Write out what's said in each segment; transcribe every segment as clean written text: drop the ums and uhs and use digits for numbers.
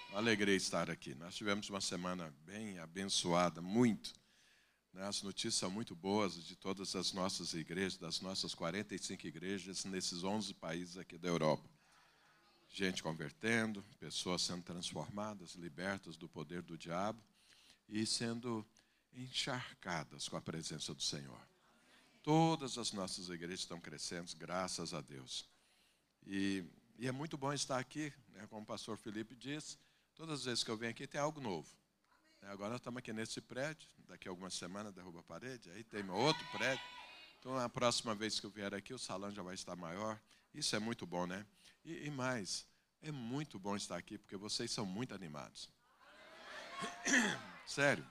Uma alegria estar aqui. Nós tivemos uma semana bem abençoada, muito. As notícias são muito boas de todas as nossas igrejas, das nossas 45 igrejas, nesses 11 países aqui da Europa. Gente convertendo, pessoas sendo transformadas, libertas do poder do diabo e sendo encharcadas com a presença do Senhor. Todas as nossas igrejas estão crescendo, graças a Deus. E é muito bom estar aqui, né, como o pastor Felipe disse, todas as vezes que eu venho aqui tem algo novo. Agora nós estamos aqui nesse prédio, daqui a algumas semanas derruba a parede, aí tem outro prédio. Então, a próxima vez que eu vier aqui, o salão já vai estar maior. Isso é muito bom, né? E mais, é muito bom estar aqui, porque vocês são muito animados. Sério.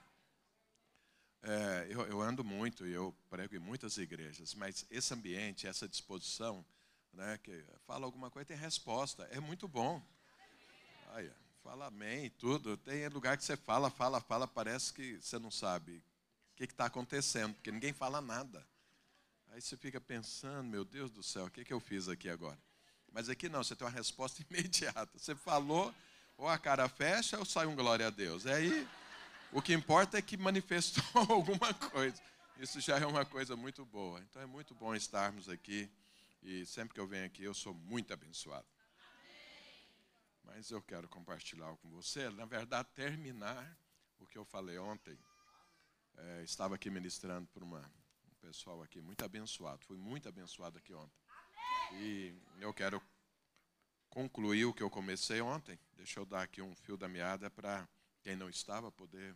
Eu ando muito e eu prego em muitas igrejas, mas esse ambiente, essa disposição, né, que fala alguma coisa, tem resposta, é muito bom. Aí, fala amém e tudo. Tem lugar que você fala, parece que você não sabe o que está acontecendo, porque ninguém fala nada. Aí você fica pensando, meu Deus do céu, o que eu fiz aqui agora? Mas aqui não, você tem uma resposta imediata. Você falou, ou a cara fecha, ou sai um glória a Deus. Aí, o que importa é que manifestou alguma coisa. Isso já é uma coisa muito boa. Então, é muito bom estarmos aqui. E sempre que eu venho aqui, eu sou muito abençoado. Mas eu quero compartilhar algo com você. Na verdade, terminar o que eu falei ontem. Estava aqui ministrando para um pessoal aqui muito abençoado. Fui muito abençoado aqui ontem. E eu quero concluir o que eu comecei ontem. Deixa eu dar aqui um fio da meada para quem não estava poder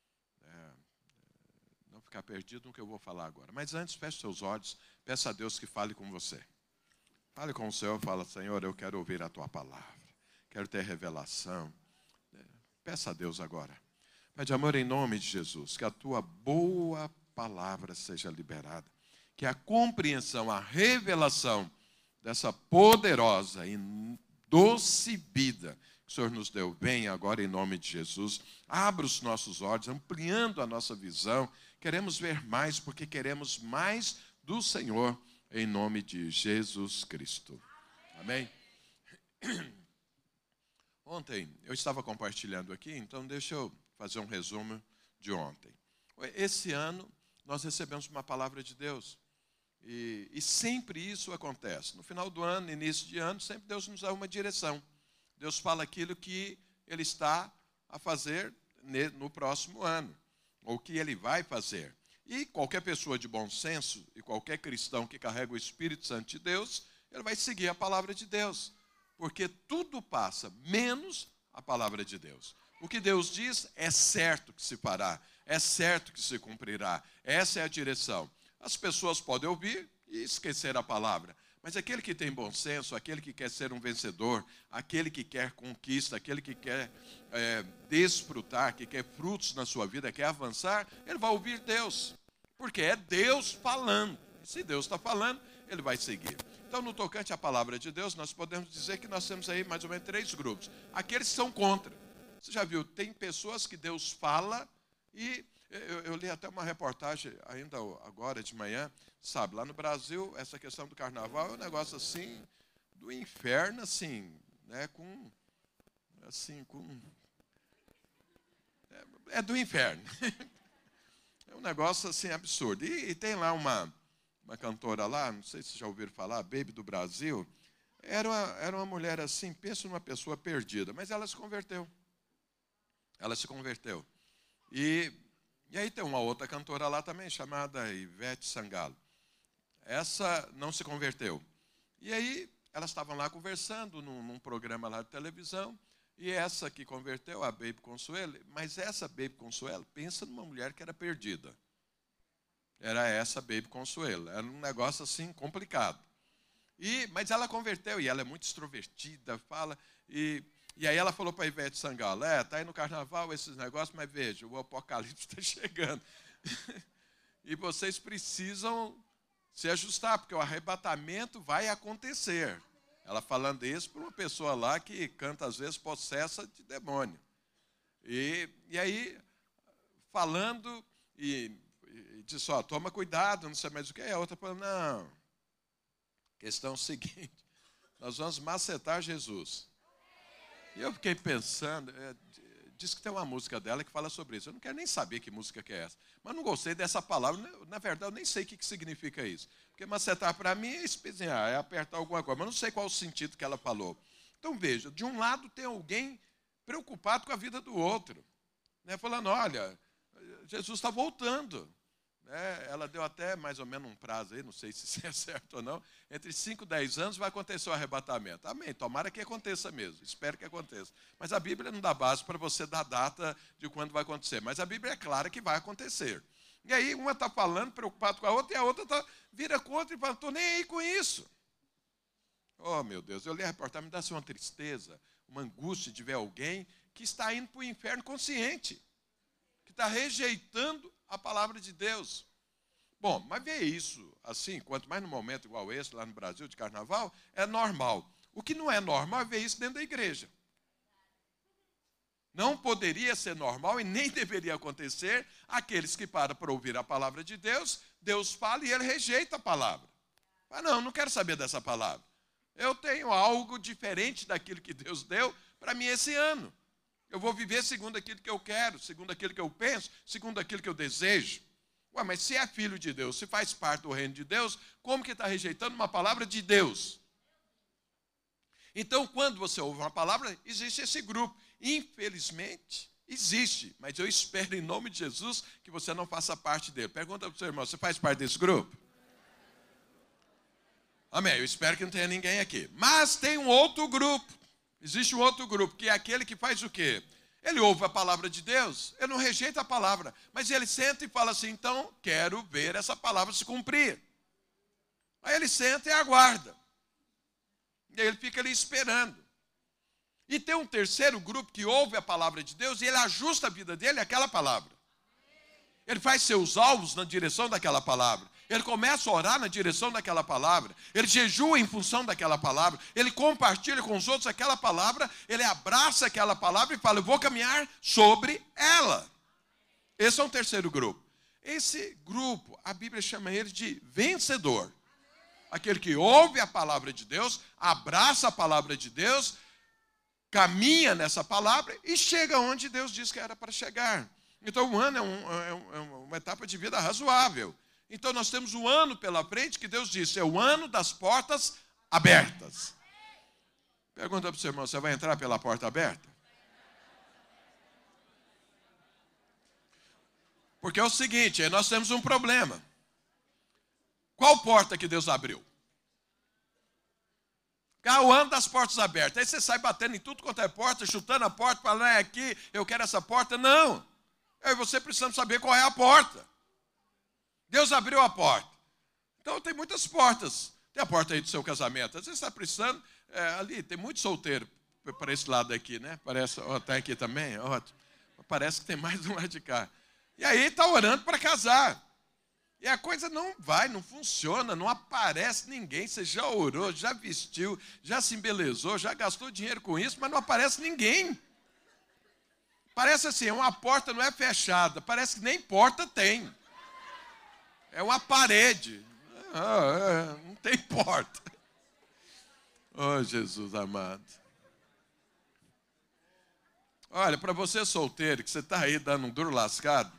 não ficar perdido no que eu vou falar agora. Mas antes, feche seus olhos. Peça a Deus que fale com você. Fale com o Senhor, fala, Senhor, eu quero ouvir a Tua palavra. Quero ter revelação. Peça a Deus agora. Pai de amor, em nome de Jesus, que a Tua boa palavra seja liberada. Que a compreensão, a revelação dessa poderosa e doce vida que o Senhor nos deu, venha agora em nome de Jesus. Abra os nossos olhos, ampliando a nossa visão. Queremos ver mais, porque queremos mais do Senhor, em nome de Jesus Cristo. Amém? Ontem, eu estava compartilhando aqui, então deixa eu fazer um resumo de ontem. Esse ano, nós recebemos uma palavra de Deus. E sempre isso acontece. No final do ano, início de ano, sempre Deus nos dá uma direção. Deus fala aquilo que Ele está a fazer no próximo ano, ou que Ele vai fazer. E qualquer pessoa de bom senso, e qualquer cristão que carrega o Espírito Santo de Deus, ele vai seguir a palavra de Deus. Porque tudo passa, menos a palavra de Deus. O que Deus diz é certo que se fará, é certo que se cumprirá. Essa é a direção. As pessoas podem ouvir e esquecer a palavra. Mas aquele que tem bom senso, aquele que quer ser um vencedor, aquele que quer conquista, aquele que quer desfrutar, que quer frutos na sua vida, quer avançar, ele vai ouvir Deus. Porque é Deus falando. E se Deus está falando, ele vai seguir. Então, no tocante à palavra de Deus, nós podemos dizer que nós temos aí mais ou menos 3 grupos. Aqueles que são contra. Você já viu, tem pessoas que Deus fala e eu li até uma reportagem ainda agora de manhã, sabe, lá no Brasil, essa questão do carnaval é um negócio assim, do inferno, assim, né, é do inferno. É um negócio assim absurdo. E tem lá uma cantora lá, não sei se já ouviram falar, Baby do Brasil, era uma mulher assim, pensa numa pessoa perdida, mas ela se converteu. Ela se converteu. E aí tem uma outra cantora lá também, chamada Ivete Sangalo. Essa não se converteu. E aí elas estavam lá conversando num programa lá de televisão, e essa que converteu, a Baby Consuelo, mas essa Baby Consuelo, pensa numa mulher que era perdida. Era essa Baby Consuelo. Era um negócio assim complicado. Mas ela converteu, e ela é muito extrovertida, fala, e aí ela falou para a Ivete Sangalo, está aí no carnaval esses negócios, mas veja, o apocalipse está chegando. E vocês precisam se ajustar, porque o arrebatamento vai acontecer. Ela falando isso para uma pessoa lá que canta, às vezes, possessa de demônio. E aí, falando, e disse, toma cuidado, não sei mais o que. E a outra falou, não, questão seguinte, nós vamos macetar Jesus. E eu fiquei pensando, diz que tem uma música dela que fala sobre isso. Eu não quero nem saber que música que é essa. Mas não gostei dessa palavra. Na verdade, eu nem sei o que significa isso. Porque macetar para mim é espezinhar, é apertar alguma coisa. Mas não sei qual o sentido que ela falou. Então, veja, de um lado tem alguém preocupado com a vida do outro. Né, falando, olha, Jesus está voltando. Ela deu até mais ou menos um prazo aí, não sei se isso é certo ou não. Entre 5 e 10 anos vai acontecer o arrebatamento. Amém, tomara que aconteça mesmo, espero que aconteça. Mas a Bíblia não dá base para você dar data de quando vai acontecer. Mas a Bíblia é clara que vai acontecer. E aí uma está falando, preocupado com a outra, e a outra vira contra e fala, estou nem aí com isso. Oh, meu Deus, eu li a reportagem, me dá uma tristeza, uma angústia de ver alguém que está indo para o inferno consciente, que está rejeitando a palavra de Deus. Bom, mas ver isso assim, quanto mais num momento igual esse, lá no Brasil, de carnaval, é normal. O que não é normal é ver isso dentro da igreja. Não poderia ser normal e nem deveria acontecer aqueles que param para ouvir a palavra de Deus, Deus fala e ele rejeita a palavra. Mas não quero saber dessa palavra. Eu tenho algo diferente daquilo que Deus deu para mim esse ano. Eu vou viver segundo aquilo que eu quero, segundo aquilo que eu penso, segundo aquilo que eu desejo. Ué, mas se é filho de Deus, se faz parte do reino de Deus, como que está rejeitando uma palavra de Deus? Então, quando você ouve uma palavra, existe esse grupo. Infelizmente, existe. Mas eu espero, em nome de Jesus, que você não faça parte dele. Pergunta para o seu irmão, você faz parte desse grupo? Amém, eu espero que não tenha ninguém aqui. Mas tem um outro grupo. Existe um outro grupo, que é aquele que faz o quê? Ele ouve a palavra de Deus, ele não rejeita a palavra, mas ele senta e fala assim, então, quero ver essa palavra se cumprir. Aí ele senta e aguarda. E aí ele fica ali esperando. E tem um terceiro grupo que ouve a palavra de Deus e ele ajusta a vida dele àquela palavra. Ele faz seus alvos na direção daquela palavra. Ele começa a orar na direção daquela palavra. Ele jejua em função daquela palavra. Ele compartilha com os outros aquela palavra. Ele abraça aquela palavra e fala, eu vou caminhar sobre ela. Esse é um terceiro grupo. Esse grupo, a Bíblia chama ele de vencedor. Aquele que ouve a palavra de Deus, abraça a palavra de Deus, caminha nessa palavra e chega onde Deus disse que era para chegar. Então, o ano é uma etapa de vida razoável. Então, nós temos um ano pela frente que Deus disse, é o ano das portas abertas. Pergunta para o seu irmão, você vai entrar pela porta aberta? Porque é o seguinte, aí nós temos um problema. Qual porta que Deus abriu? O ano das portas abertas. Aí você sai batendo em tudo quanto é porta, chutando a porta, falando, é aqui, eu quero essa porta. Não. Eu e você precisamos saber qual é a porta. Deus abriu a porta. Então tem muitas portas. Tem a porta aí do seu casamento. Às vezes você está precisando, ali, tem muito solteiro para esse lado aqui, né? Parece, está aqui também, ótimo. Parece que tem mais um lado de cá. E aí está orando para casar. E a coisa não vai, não funciona, não aparece ninguém. Você já orou, já vestiu, já se embelezou, já gastou dinheiro com isso, mas não aparece ninguém. Parece assim, uma porta não é fechada, parece que nem porta tem. É uma parede. Não tem porta. Oh, Jesus amado. Olha, para você solteiro, que você está aí dando um duro lascado,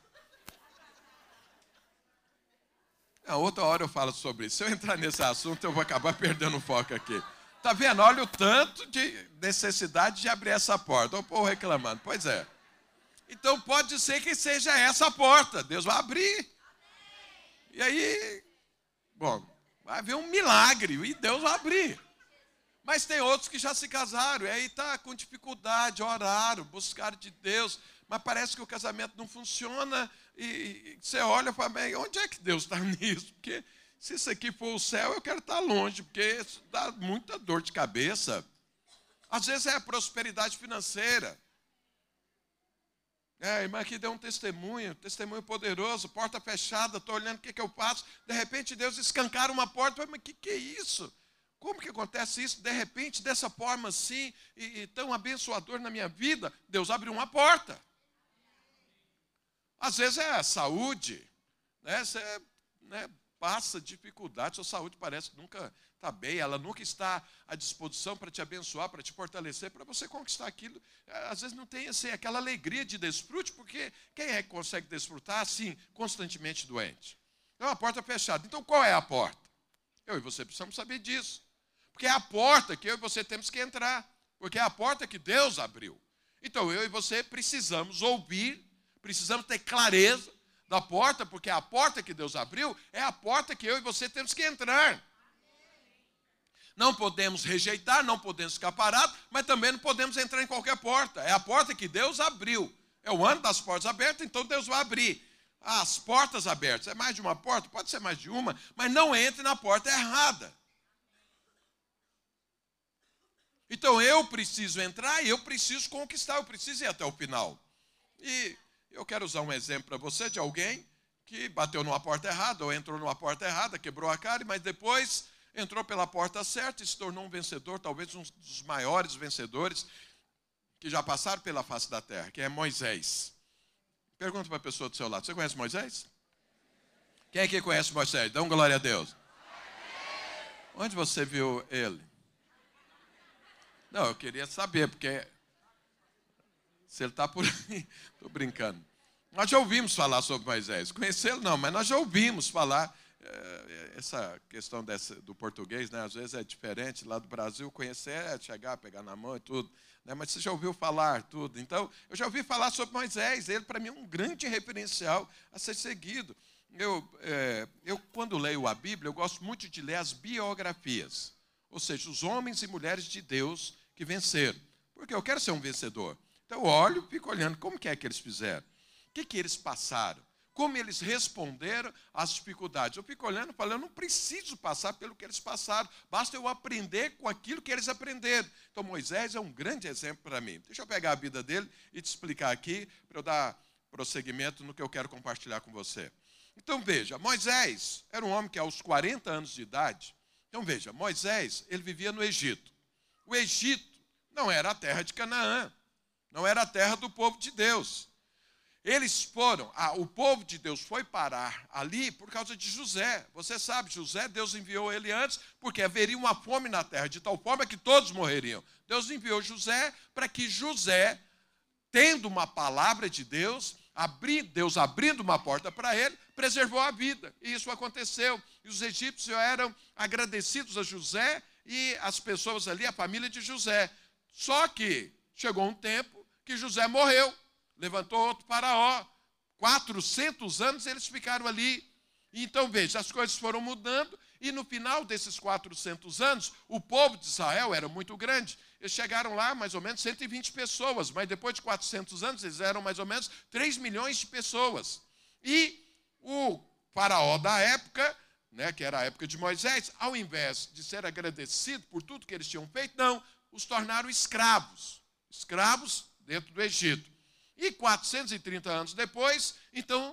outra hora eu falo sobre isso. Se eu entrar nesse assunto, eu vou acabar perdendo o foco aqui. Está vendo? Olha o tanto de necessidade de abrir essa porta. O povo reclamando. Pois é. Então pode ser que seja essa a porta. Deus vai abrir. E aí, bom, vai haver um milagre e Deus vai abrir. Mas tem outros que já se casaram e aí está com dificuldade, oraram, buscaram de Deus, mas parece que o casamento não funciona e você olha e fala, bem, onde é que Deus está nisso? Porque se isso aqui for o céu, eu quero estar longe, porque isso dá muita dor de cabeça. Às vezes é a prosperidade financeira. A irmã aqui deu um testemunho poderoso, porta fechada, estou olhando o que eu faço. De repente Deus escancara uma porta, mas o que é isso? Como que acontece isso? De repente, dessa forma assim, e tão abençoador na minha vida, Deus abriu uma porta. Às vezes é a saúde, né? Você passa dificuldade, sua saúde parece que nunca está bem, ela nunca está à disposição para te abençoar, para te fortalecer, para você conquistar aquilo. Às vezes não tem assim, aquela alegria de desfrute, porque quem é que consegue desfrutar assim, constantemente doente? É uma porta fechada. Então qual é a porta? Eu e você precisamos saber disso. Porque é a porta que eu e você temos que entrar. Porque é a porta que Deus abriu. Então eu e você precisamos ouvir, precisamos ter clareza da porta, porque a porta que Deus abriu é a porta que eu e você temos que entrar. Não podemos rejeitar, não podemos ficar parados, mas também não podemos entrar em qualquer porta. É a porta que Deus abriu. É o ano das portas abertas, então Deus vai abrir as portas abertas. É mais de uma porta? Pode ser mais de uma, mas não entre na porta errada. Então eu preciso entrar e eu preciso conquistar, eu preciso ir até o final. E eu quero usar um exemplo para você de alguém que bateu numa porta errada, ou entrou numa porta errada, quebrou a cara, mas depois entrou pela porta certa e se tornou um vencedor, talvez um dos maiores vencedores que já passaram pela face da terra, que é Moisés. Pergunta para a pessoa do seu lado, você conhece Moisés? Quem é que conhece Moisés? Dá uma glória a Deus. Onde você viu ele? Não, eu queria saber, porque se ele está por aí, estou brincando. Nós já ouvimos falar sobre Moisés. Conhecê-lo não, mas nós já ouvimos falar. Essa questão do português, né, às vezes é diferente. Lá do Brasil, conhecer é chegar, pegar na mão e tudo. Né, mas você já ouviu falar tudo. Então, eu já ouvi falar sobre Moisés. Ele, para mim, é um grande referencial a ser seguido. Eu, quando leio a Bíblia, eu gosto muito de ler as biografias. Ou seja, os homens e mulheres de Deus que venceram. Porque eu quero ser um vencedor. Então eu olho, fico olhando como que é que eles fizeram. O que eles passaram. Como eles responderam às dificuldades. Eu fico olhando e falando, eu não preciso passar pelo que eles passaram. Basta eu aprender com aquilo que eles aprenderam. Então Moisés é um grande exemplo para mim. Deixa eu pegar a vida dele e te explicar aqui, para eu dar prosseguimento no que eu quero compartilhar com você. Então veja, Moisés era um homem que aos 40 anos de idade. Então veja, Moisés, ele vivia no Egito. O Egito não era a terra de Canaã, não era a terra do povo de Deus. Eles foram, o povo de Deus foi parar ali por causa de José. Você sabe, José, Deus enviou ele antes, porque haveria uma fome na terra, de tal forma que todos morreriam. Deus enviou José para que José, tendo uma palavra de Deus, Deus abrindo uma porta para ele, preservou a vida. E isso aconteceu. E os egípcios eram agradecidos a José e as pessoas ali, a família de José. Só que chegou um tempo que José morreu. Levantou outro faraó. 400 anos eles ficaram ali. Então, veja, as coisas foram mudando. E no final desses 400 anos, o povo de Israel era muito grande. Eles chegaram lá, mais ou menos, 120 pessoas. Mas depois de 400 anos, eles eram mais ou menos 3 milhões de pessoas. E o faraó da época, né, que era a época de Moisés, ao invés de ser agradecido por tudo que eles tinham feito, não, os tornaram escravos. Escravos dentro do Egito. E 430 anos depois, então,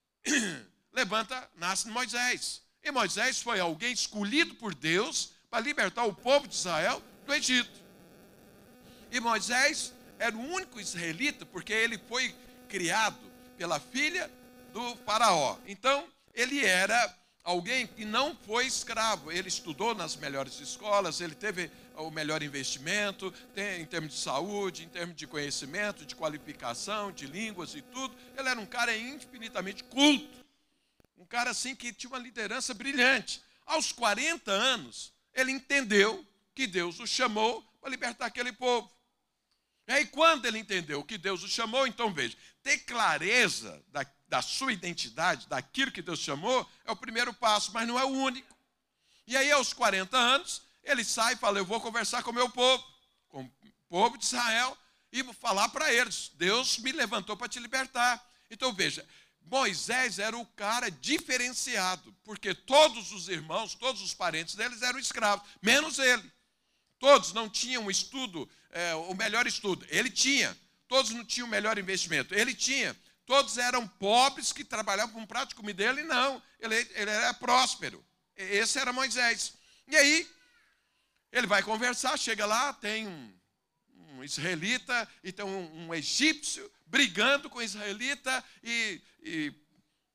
nasce Moisés. E Moisés foi alguém escolhido por Deus para libertar o povo de Israel do Egito. E Moisés era o único israelita, porque ele foi criado pela filha do faraó. Então, ele era alguém que não foi escravo. Ele estudou nas melhores escolas, ele teve o melhor investimento, em termos de saúde, em termos de conhecimento, de qualificação, de línguas e tudo. Ele era um cara infinitamente culto. Um cara assim que tinha uma liderança brilhante. Aos 40 anos, ele entendeu que Deus o chamou para libertar aquele povo. E aí, quando ele entendeu que Deus o chamou, então veja, ter clareza da sua identidade, daquilo que Deus chamou, é o primeiro passo, mas não é o único. E aí, aos 40 anos, ele sai e fala, eu vou conversar com o meu povo, com o povo de Israel, e vou falar para eles, Deus me levantou para te libertar. Então veja, Moisés era o cara diferenciado, porque todos os irmãos, todos os parentes deles eram escravos, menos ele. Todos não tinham o melhor estudo, ele tinha. Todos não tinham o melhor investimento, ele tinha. Todos eram pobres que trabalhavam com um prato de comida, ele não. Ele era próspero. Esse era Moisés. E aí, ele vai conversar, chega lá, tem um israelita e tem um egípcio brigando com o israelita e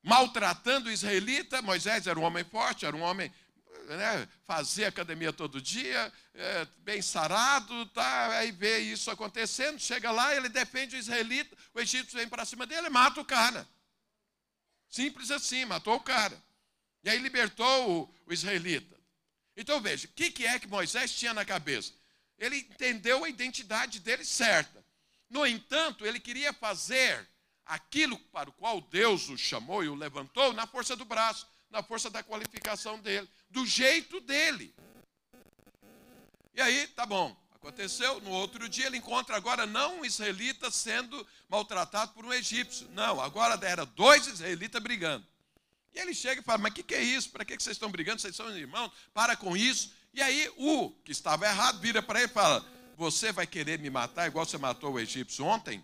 maltratando o israelita. Moisés era um homem forte, era um homem, né, fazia academia todo dia, bem sarado, tá? Aí vê isso acontecendo, chega lá, ele defende o israelita, o egípcio vem para cima dele e mata o cara. Simples assim, matou o cara. E aí libertou o israelita. Então veja, o que é que Moisés tinha na cabeça? Ele entendeu a identidade dele certa. No entanto, ele queria fazer aquilo para o qual Deus o chamou e o levantou na força do braço, na força da qualificação dele, do jeito dele. E aí, tá bom, aconteceu, no outro dia ele encontra agora não um israelita sendo maltratado por um egípcio. Não, agora era 2 israelitas brigando. E ele chega e fala, mas o que é isso? Para que vocês estão brigando? Vocês são irmãos? Para com isso. E aí o que estava errado vira para ele e fala, você vai querer me matar igual você matou o egípcio ontem?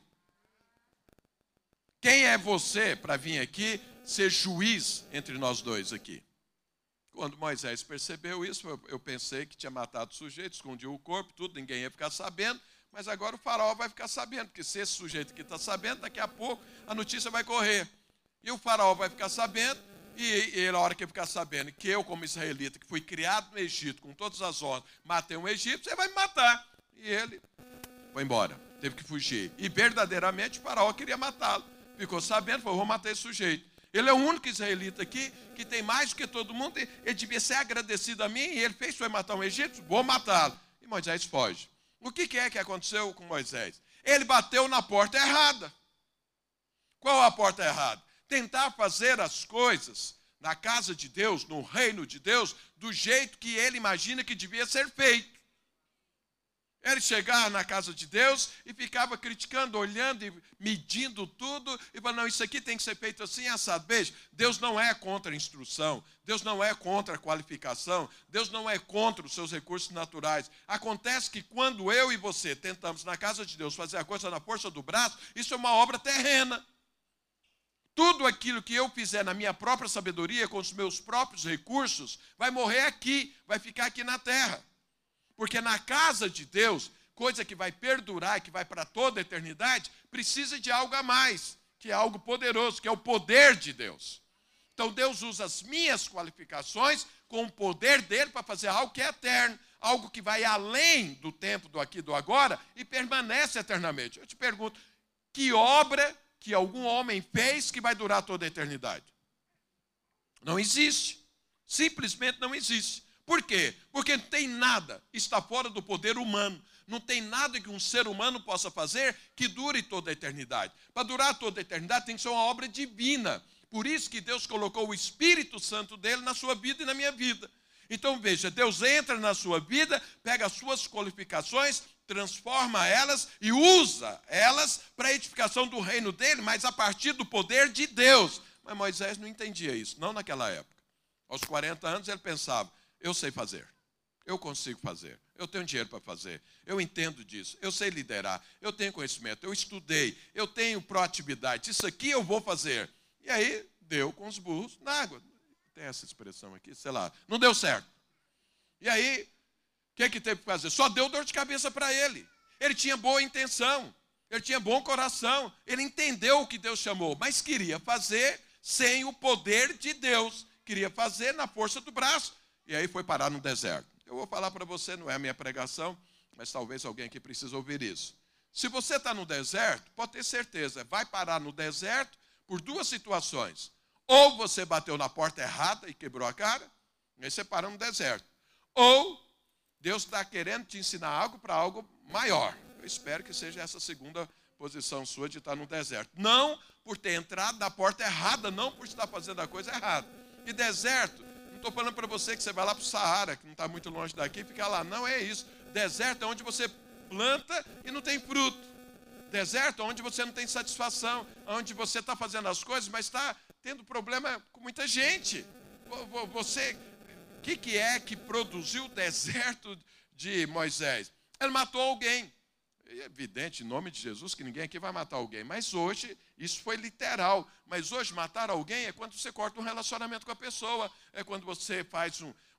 Quem é você para vir aqui ser juiz entre nós dois aqui? Quando Moisés percebeu isso, eu pensei que tinha matado o sujeito, escondiu o corpo, tudo, ninguém ia ficar sabendo, mas agora o faraó vai ficar sabendo, porque se esse sujeito aqui está sabendo, daqui a pouco a notícia vai correr. E o faraó vai ficar sabendo, e na hora que ele ficar sabendo que eu, como israelita, que fui criado no Egito, com todas as honras, matei um egípcio, ele vai me matar. E ele foi embora, teve que fugir. E verdadeiramente o faraó queria matá-lo. Ficou sabendo, falou, vou matar esse sujeito. Ele é o único israelita aqui que tem mais do que todo mundo, ele devia ser agradecido a mim, e ele fez, foi matar um egípcio, vou matá-lo. E Moisés foge. O que é que aconteceu com Moisés? Ele bateu na porta errada. Qual a porta errada? Tentar fazer as coisas na casa de Deus, no reino de Deus, do jeito que ele imagina que devia ser feito. Ele chegava na casa de Deus e ficava criticando, olhando e medindo tudo, e falando, não, isso aqui tem que ser feito assim, assado. Veja, Deus não é contra a instrução, Deus não é contra a qualificação, Deus não é contra os seus recursos naturais. Acontece que quando eu e você tentamos na casa de Deus fazer a coisa na força do braço, isso é uma obra terrena. Tudo aquilo que eu fizer na minha própria sabedoria, com os meus próprios recursos, vai morrer aqui, vai ficar aqui na terra. Porque na casa de Deus, coisa que vai perdurar, que vai para toda a eternidade, precisa de algo a mais, que é algo poderoso, que é o poder de Deus. Então Deus usa as minhas qualificações com o poder dele para fazer algo que é eterno, algo que vai além do tempo, do aqui e do agora, e permanece eternamente. Eu te pergunto, que obra que algum homem fez que vai durar toda a eternidade? Não existe. Simplesmente não existe. Por quê? Porque não tem nada, está fora do poder humano. Não tem nada que um ser humano possa fazer que dure toda a eternidade. Para durar toda a eternidade tem que ser uma obra divina. Por isso que Deus colocou o Espírito Santo dele na sua vida e na minha vida. Então veja, Deus entra na sua vida, pega as suas qualificações, transforma elas e usa elas para a edificação do reino dele, mas a partir do poder de Deus. Mas Moisés não entendia isso, não naquela época. Aos 40 anos ele pensava, eu sei fazer, eu consigo fazer, eu tenho dinheiro para fazer, eu entendo disso, eu sei liderar, eu tenho conhecimento, eu estudei, eu tenho proatividade, isso aqui eu vou fazer. E aí deu com os burros na água. Tem essa expressão aqui, sei lá, não deu certo. E aí, o que teve que fazer? Só deu dor de cabeça para ele. Ele tinha boa intenção, ele tinha bom coração, ele entendeu o que Deus chamou, mas queria fazer sem o poder de Deus, queria fazer na força do braço. E aí foi parar no deserto. Eu vou falar para você, não é a minha pregação, mas talvez alguém aqui precise ouvir isso. Se você está no deserto, pode ter certeza, vai parar no deserto por 2 situações. Ou você bateu na porta errada e quebrou a cara, aí você para no deserto. Ou Deus está querendo te ensinar algo para algo maior. Eu espero que seja essa segunda posição sua de estar no deserto. Não por ter entrado na porta errada, não por estar fazendo a coisa errada. E deserto, não estou falando para você que você vai lá para o Saara, que não está muito longe daqui, e fica lá. Não é isso. Deserto é onde você planta e não tem fruto. Deserto é onde você não tem satisfação, onde você está fazendo as coisas, mas está tendo problema com muita gente. Você, o que é que produziu o deserto de Moisés? Ele matou alguém. É evidente, em nome de Jesus, que ninguém aqui vai matar alguém. Mas hoje, isso foi literal. Mas hoje, matar alguém é quando você corta um relacionamento com a pessoa. É quando você faz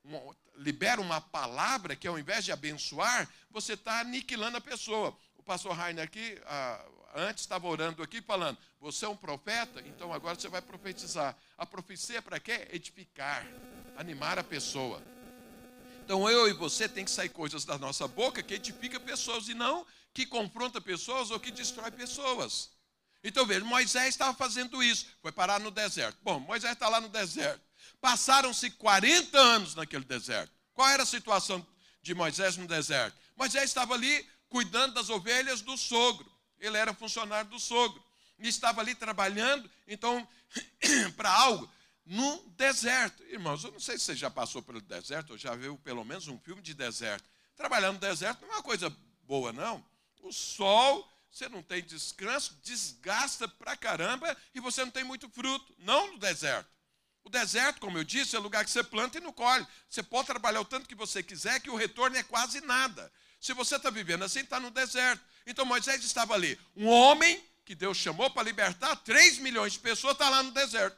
libera uma palavra que, ao invés de abençoar, você está aniquilando a pessoa. O pastor Rainer aqui, antes estava orando aqui falando, você é um profeta, então agora você vai profetizar. A profecia é para quê? Edificar, animar a pessoa. Então eu e você tem que sair coisas da nossa boca que edifica pessoas e não que confronta pessoas ou que destrói pessoas. Então veja, Moisés estava fazendo isso, foi parar no deserto. Bom, Moisés está lá no deserto. Passaram-se 40 anos naquele deserto. Qual era a situação de Moisés no deserto? Moisés estava ali cuidando das ovelhas do sogro. Ele era funcionário do sogro. E estava ali trabalhando, então, para algo, no deserto. Irmãos, eu não sei se você já passou pelo deserto, ou já viu pelo menos um filme de deserto. Trabalhar no deserto não é uma coisa boa, não. O sol, você não tem descanso, desgasta pra caramba e você não tem muito fruto. Não no deserto. O deserto, como eu disse, é lugar que você planta e não colhe. Você pode trabalhar o tanto que você quiser, que o retorno é quase nada. Se você está vivendo assim, está no deserto. Então Moisés estava ali. Um homem que Deus chamou para libertar 3 milhões de pessoas, está lá no deserto.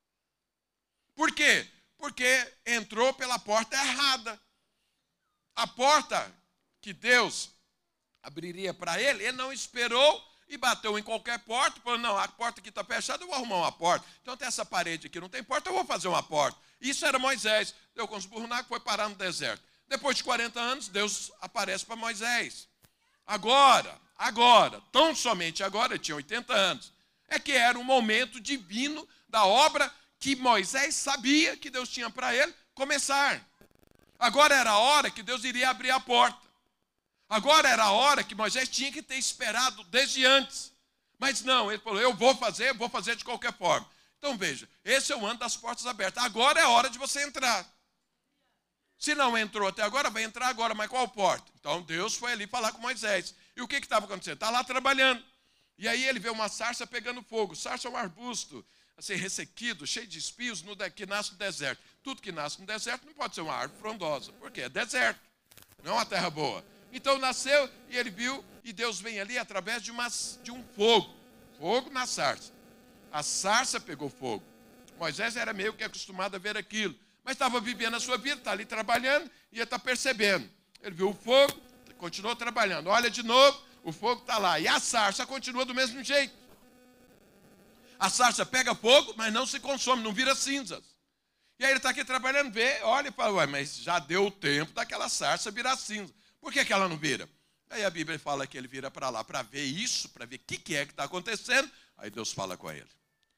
Por quê? Porque entrou pela porta errada. A porta que Deus abriria para ele, ele não esperou e bateu em qualquer porta, falou, não, a porta aqui está fechada, eu vou arrumar uma porta. Então tem essa parede aqui, não tem porta, eu vou fazer uma porta. Isso era Moisés. Deu com os burros, foi parar no deserto. Depois de 40 anos, Deus aparece para Moisés. Agora, tão somente agora, ele tinha 80 anos, é que era um momento divino da obra que Moisés sabia que Deus tinha para ele começar. Agora era a hora que Deus iria abrir a porta. Agora era a hora que Moisés tinha que ter esperado desde antes. Mas não, ele falou, eu vou fazer de qualquer forma. Então veja, esse é o ano das portas abertas. Agora é a hora de você entrar. Se não entrou até agora, vai entrar agora, mas qual porta? Então Deus foi ali falar com Moisés. E o que estava acontecendo? Está lá trabalhando. E aí ele vê uma sarça pegando fogo. Sarça é um arbusto, assim, ressequido, cheio de espinhos, que nasce no deserto. Tudo que nasce no deserto não pode ser uma árvore frondosa, porque é deserto, não é uma terra boa. Então nasceu e ele viu, e Deus vem ali através de um fogo na sarça. A sarça pegou fogo. Moisés era meio que acostumado a ver aquilo, mas estava vivendo a sua vida, está ali trabalhando e ele está percebendo. Ele viu o fogo, continuou trabalhando. Olha de novo, o fogo está lá. E a sarça continua do mesmo jeito. A sarça pega fogo, mas não se consome, não vira cinzas. E aí ele está aqui trabalhando, vê, olha e fala, ué, mas já deu o tempo daquela sarça virar cinza. Por que ela não vira? Aí a Bíblia fala que ele vira para lá para ver isso, para ver o que é que está acontecendo. Aí Deus fala com ele.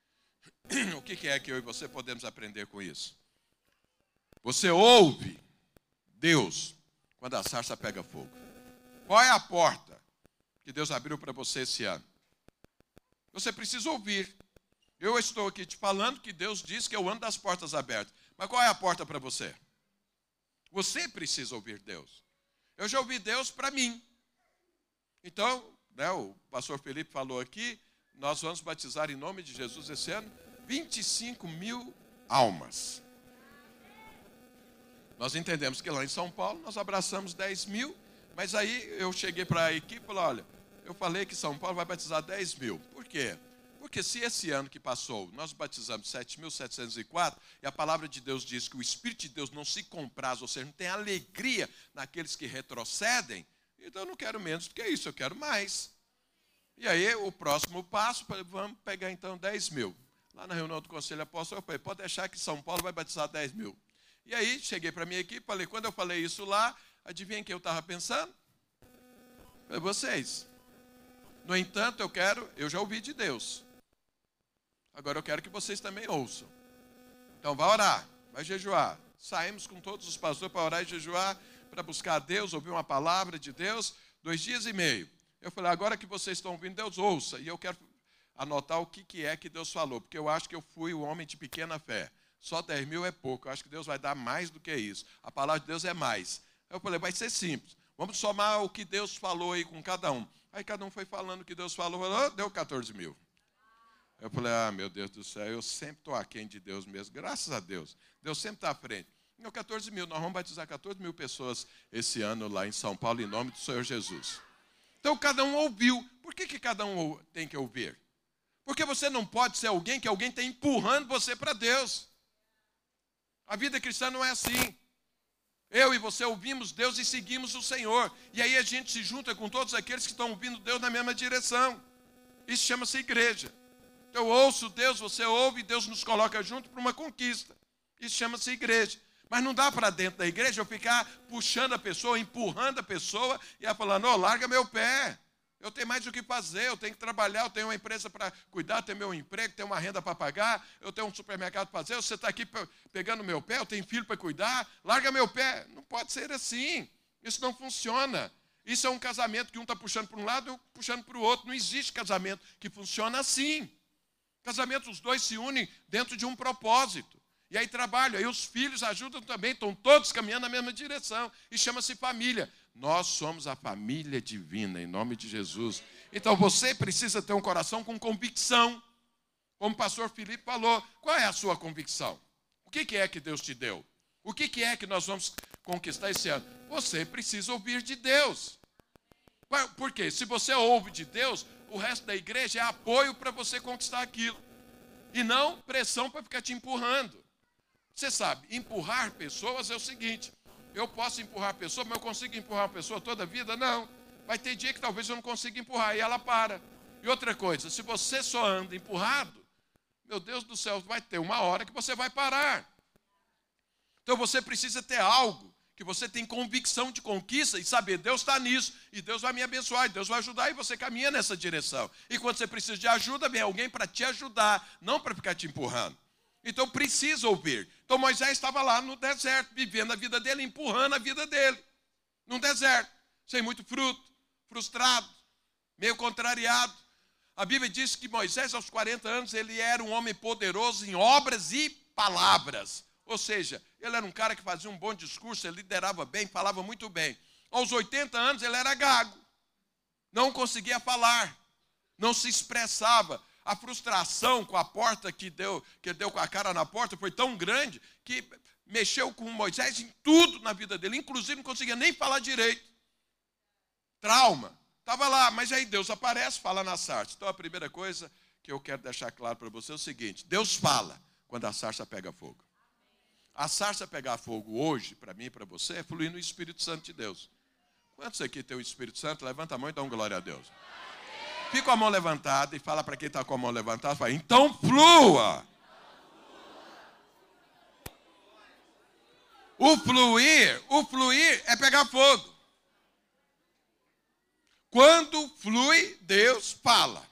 O que é que eu e você podemos aprender com isso? Você ouve Deus quando a sarça pega fogo. Qual é a porta que Deus abriu para você esse ano? Você precisa ouvir. Eu estou aqui te falando que Deus diz que é o ano das portas abertas. Mas qual é a porta para você? Você precisa ouvir Deus. Eu já ouvi Deus para mim. Então, o pastor Felipe falou aqui, nós vamos batizar em nome de Jesus esse ano 25 mil almas. Nós entendemos que lá em São Paulo nós abraçamos 10 mil, mas aí eu cheguei para a equipe e falei, olha, eu falei que São Paulo vai batizar 10 mil. Por quê? Porque se esse ano que passou nós batizamos 7.704 e a palavra de Deus diz que o Espírito de Deus não se compraz, ou seja, não tem alegria naqueles que retrocedem, então eu não quero menos do que isso, eu quero mais. E aí o próximo passo, vamos pegar então 10 mil. Lá na reunião do Conselho Apóstolo, eu falei, pode deixar que São Paulo vai batizar 10 mil. E aí cheguei para a minha equipe, falei, quando eu falei isso lá, adivinha quem eu estava pensando? Foi vocês. No entanto, eu já ouvi de Deus. Agora eu quero que vocês também ouçam. Então vai orar, vai jejuar. Saímos com todos os pastores para orar e jejuar, para buscar a Deus, ouvir uma palavra de Deus, 2 dias e meio. Eu falei, agora que vocês estão ouvindo, Deus ouça. E eu quero anotar o que é que Deus falou, porque eu acho que eu fui o homem de pequena fé. Só 10 mil é pouco, eu acho que Deus vai dar mais do que isso. A palavra de Deus é mais. Eu falei, vai ser simples. Vamos somar o que Deus falou aí com cada um. Aí cada um foi falando o que Deus falou, deu 14 mil. Eu falei, meu Deus do céu, eu sempre estou aquém de Deus mesmo, graças a Deus. Deus sempre está à frente. Não, 14 mil, nós vamos batizar 14 mil pessoas esse ano lá em São Paulo, em nome do Senhor Jesus. Então cada um ouviu. Por que cada um tem que ouvir? Porque você não pode ser alguém que alguém está empurrando você para Deus. A vida cristã não é assim. Eu e você ouvimos Deus e seguimos o Senhor. E aí a gente se junta com todos aqueles que estão ouvindo Deus na mesma direção. Isso chama-se igreja. Eu ouço Deus, você ouve, e Deus nos coloca junto para uma conquista. Isso chama-se igreja. Mas não dá para dentro da igreja eu ficar puxando a pessoa, empurrando a pessoa, e ela falando, larga meu pé. Eu tenho mais o que fazer, eu tenho que trabalhar, eu tenho uma empresa para cuidar, tenho meu emprego, tenho uma renda para pagar, eu tenho um supermercado para fazer, você está aqui pegando meu pé, eu tenho filho para cuidar, larga meu pé. Não pode ser assim. Isso não funciona. Isso é um casamento que um está puxando para um lado e outro puxando para o outro. Não existe casamento que funciona assim. Casamento, os dois se unem dentro de um propósito. E aí trabalham, aí os filhos ajudam também, estão todos caminhando na mesma direção. E chama-se família. Nós somos a família divina, em nome de Jesus. Então você precisa ter um coração com convicção. Como o pastor Felipe falou, qual é a sua convicção? O que é que Deus te deu? O que é que nós vamos conquistar esse ano? Você precisa ouvir de Deus. Por quê? Se você ouve de Deus, o resto da igreja é apoio para você conquistar aquilo. E não pressão para ficar te empurrando. Você sabe, empurrar pessoas é o seguinte, eu posso empurrar a pessoa, mas eu consigo empurrar a pessoa toda a vida? Não. Vai ter dia que talvez eu não consiga empurrar, e ela para. E outra coisa, se você só anda empurrado, meu Deus do céu, vai ter uma hora que você vai parar. Então você precisa ter algo que você tem convicção de conquista e saber, Deus está nisso, e Deus vai me abençoar, e Deus vai ajudar, e você caminha nessa direção. E quando você precisa de ajuda, vem alguém para te ajudar, não para ficar te empurrando. Então precisa ouvir. Então Moisés estava lá no deserto, vivendo a vida dele, empurrando a vida dele. Num deserto, sem muito fruto, frustrado, meio contrariado. A Bíblia diz que Moisés, aos 40 anos, ele era um homem poderoso em obras e palavras. Ou seja, ele era um cara que fazia um bom discurso, ele liderava bem, falava muito bem. Aos 80 anos, ele era gago. Não conseguia falar, não se expressava. A frustração com a porta que deu com a cara na porta foi tão grande que mexeu com Moisés em tudo na vida dele. Inclusive não conseguia nem falar direito. Trauma. Estava lá, mas aí Deus aparece, fala na sarça. Então a primeira coisa que eu quero deixar claro para você é o seguinte. Deus fala quando a sarça pega fogo. A sarça pegar fogo hoje, para mim e para você, é fluir no Espírito Santo de Deus. Quantos aqui tem o Espírito Santo? Levanta a mão e dá uma glória a Deus. Fica com a mão levantada e fala para quem está com a mão levantada, fala, então flua. O fluir é pegar fogo. Quando flui, Deus fala.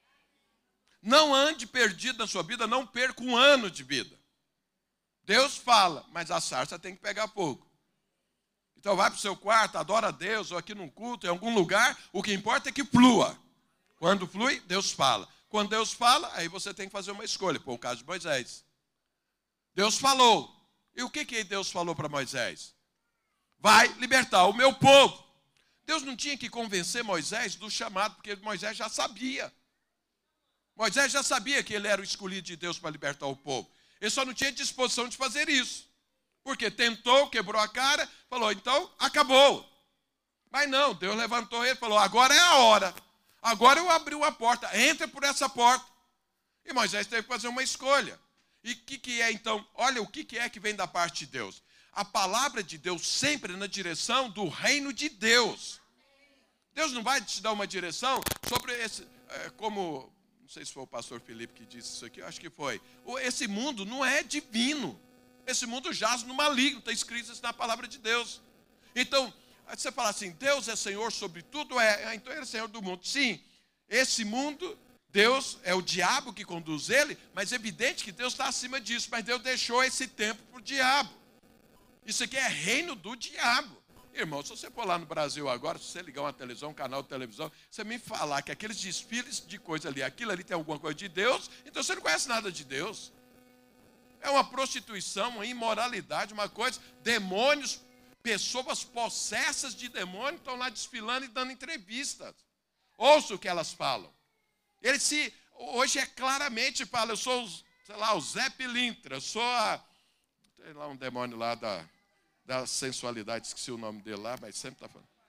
Não ande perdido na sua vida, não perca um ano de vida. Deus fala, mas a sarça tem que pegar fogo. Então vai para o seu quarto, adora a Deus, ou aqui num culto, em algum lugar, o que importa é que flua. Quando flui, Deus fala. Quando Deus fala, aí você tem que fazer uma escolha. Por o caso de Moisés. Deus falou. E o que Deus falou para Moisés? Vai libertar o meu povo. Deus não tinha que convencer Moisés do chamado, porque Moisés já sabia. Moisés já sabia que ele era o escolhido de Deus para libertar o povo. Ele só não tinha disposição de fazer isso. Porque tentou, quebrou a cara, falou, então acabou. Mas não, Deus levantou ele e falou, agora é a hora. Agora eu abri uma porta, entra por essa porta. E Moisés teve que fazer uma escolha. E o que é então? Olha o que é que vem da parte de Deus. A palavra de Deus sempre na direção do reino de Deus. Deus não vai te dar uma direção sobre esse, como, não sei se foi o pastor Felipe que disse isso aqui, eu acho que foi. Esse mundo não é divino. Esse mundo jaz no maligno, está escrito isso na palavra de Deus. Então, aí você fala assim, Deus é Senhor sobre tudo? Então ele é Senhor do mundo. Sim, esse mundo, Deus é o diabo que conduz ele, mas é evidente que Deus está acima disso, mas Deus deixou esse tempo para o diabo. Isso aqui é reino do diabo. Irmão, se você for lá no Brasil agora, se você ligar uma televisão, um canal de televisão, você me falar que aqueles desfiles de coisa ali, aquilo ali tem alguma coisa de Deus, então você não conhece nada de Deus. É uma prostituição, uma imoralidade, uma coisa, demônios, pessoas possessas de demônio estão lá desfilando e dando entrevistas. Ouça o que elas falam. Hoje é claramente fala, eu sou, sei lá, o Zé Pilintra, eu sou sei lá, um demônio lá da sensualidade, esqueci o nome dele lá, mas sempre está falando.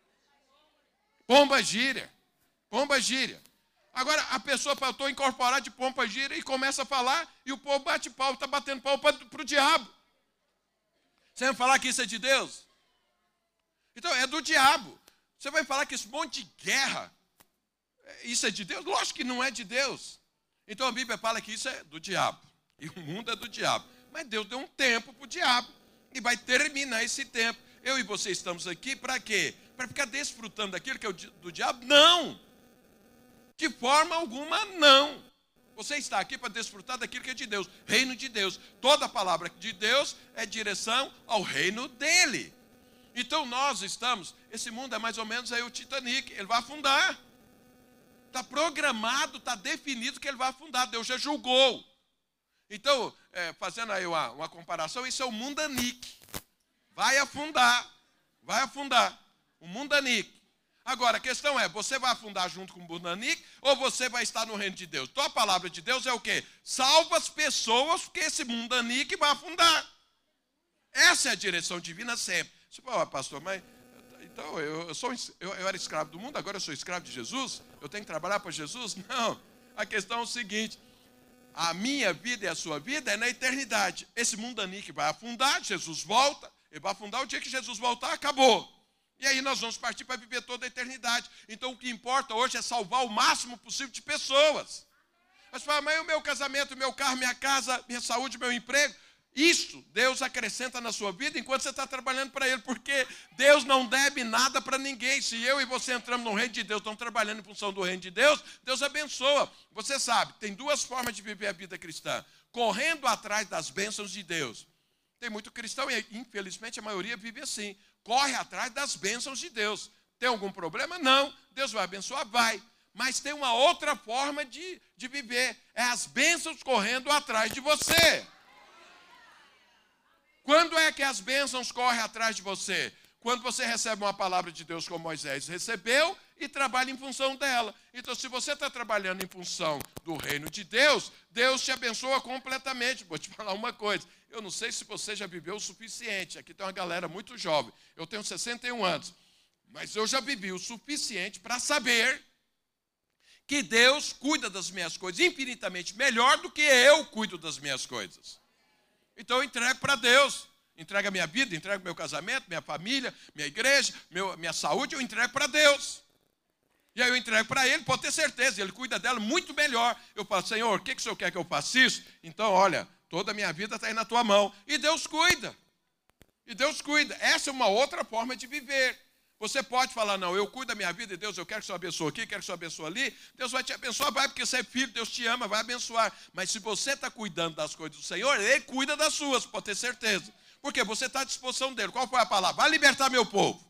Pomba gíria. Pomba gíria. Agora, a pessoa faltou incorporar de pomba gíria e começa a falar, e o povo bate pau, está batendo pau para o diabo. Você vai falar que isso é de Deus? Então, é do diabo. Você vai falar que esse monte de guerra Isso é de Deus? Lógico que não é de Deus. Então a Bíblia fala que isso é do diabo. E o mundo é do diabo. Mas Deus deu um tempo para o diabo. E vai terminar esse tempo. Eu e você estamos aqui para quê? Para ficar desfrutando daquilo que é do diabo? Não! De forma alguma, não. Você está aqui para desfrutar daquilo que é de Deus. Reino de Deus. Toda palavra de Deus é direção ao reino dele. Então nós estamos, esse mundo é mais ou menos aí o Titanic, ele vai afundar. Está programado, está definido que ele vai afundar, Deus já julgou. Então, fazendo aí uma comparação, isso é o Mundanic. Vai afundar, o Mundanic. Agora, a questão é, você vai afundar junto com o Mundanic ou você vai estar no reino de Deus? Então a palavra de Deus é o quê? Salva as pessoas, porque esse Mundanic vai afundar. Essa é a direção divina sempre. Você fala, pastor, mas então eu era escravo do mundo, agora eu sou escravo de Jesus? Eu tenho que trabalhar para Jesus? Não. A questão é o seguinte, a minha vida e a sua vida é na eternidade. Esse Mundanic vai afundar, Jesus volta, ele vai afundar, o dia que Jesus voltar, acabou. E aí nós vamos partir para viver toda a eternidade. Então o que importa hoje é salvar o máximo possível de pessoas. Mas fala, mas o meu casamento, o meu carro, minha casa, minha saúde, meu emprego... Isso Deus acrescenta na sua vida enquanto você está trabalhando para Ele, porque Deus não deve nada para ninguém. Se eu e você entramos no reino de Deus, estamos trabalhando em função do reino de Deus, Deus abençoa. Você sabe, tem duas formas de viver a vida cristã: correndo atrás das bênçãos de Deus. Tem muito cristão e infelizmente a maioria vive assim, corre atrás das bênçãos de Deus. Tem algum problema? Não. Deus vai abençoar? Vai. Mas tem uma outra forma de viver, é as bênçãos correndo atrás de você. Quando é que as bênçãos correm atrás de você? Quando você recebe uma palavra de Deus como Moisés recebeu e trabalha em função dela. Então, se você está trabalhando em função do reino de Deus, Deus te abençoa completamente. Vou te falar uma coisa. Eu não sei se você já viveu o suficiente. Aqui tem uma galera muito jovem. Eu tenho 61 anos. Mas eu já vivi o suficiente para saber que Deus cuida das minhas coisas infinitamente melhor do que eu cuido das minhas coisas. Então eu entrego para Deus, entrego a minha vida, entrego meu casamento, minha família, minha igreja, minha saúde, eu entrego para Deus. E aí eu entrego para Ele, pode ter certeza, Ele cuida dela muito melhor. Eu falo, Senhor, o que o Senhor quer que eu faça isso? Então, olha, toda a minha vida está aí na tua mão. E Deus cuida. E Deus cuida. Essa é uma outra forma de viver. Você pode falar, não, eu cuido da minha vida e Deus, eu quero que o Senhor abençoe aqui, quero que o Senhor abençoe ali. Deus vai te abençoar, vai, porque você é filho, Deus te ama, vai abençoar. Mas se você está cuidando das coisas do Senhor, Ele cuida das suas, pode ter certeza. Porque você está à disposição dEle. Qual foi a palavra? Vai libertar meu povo.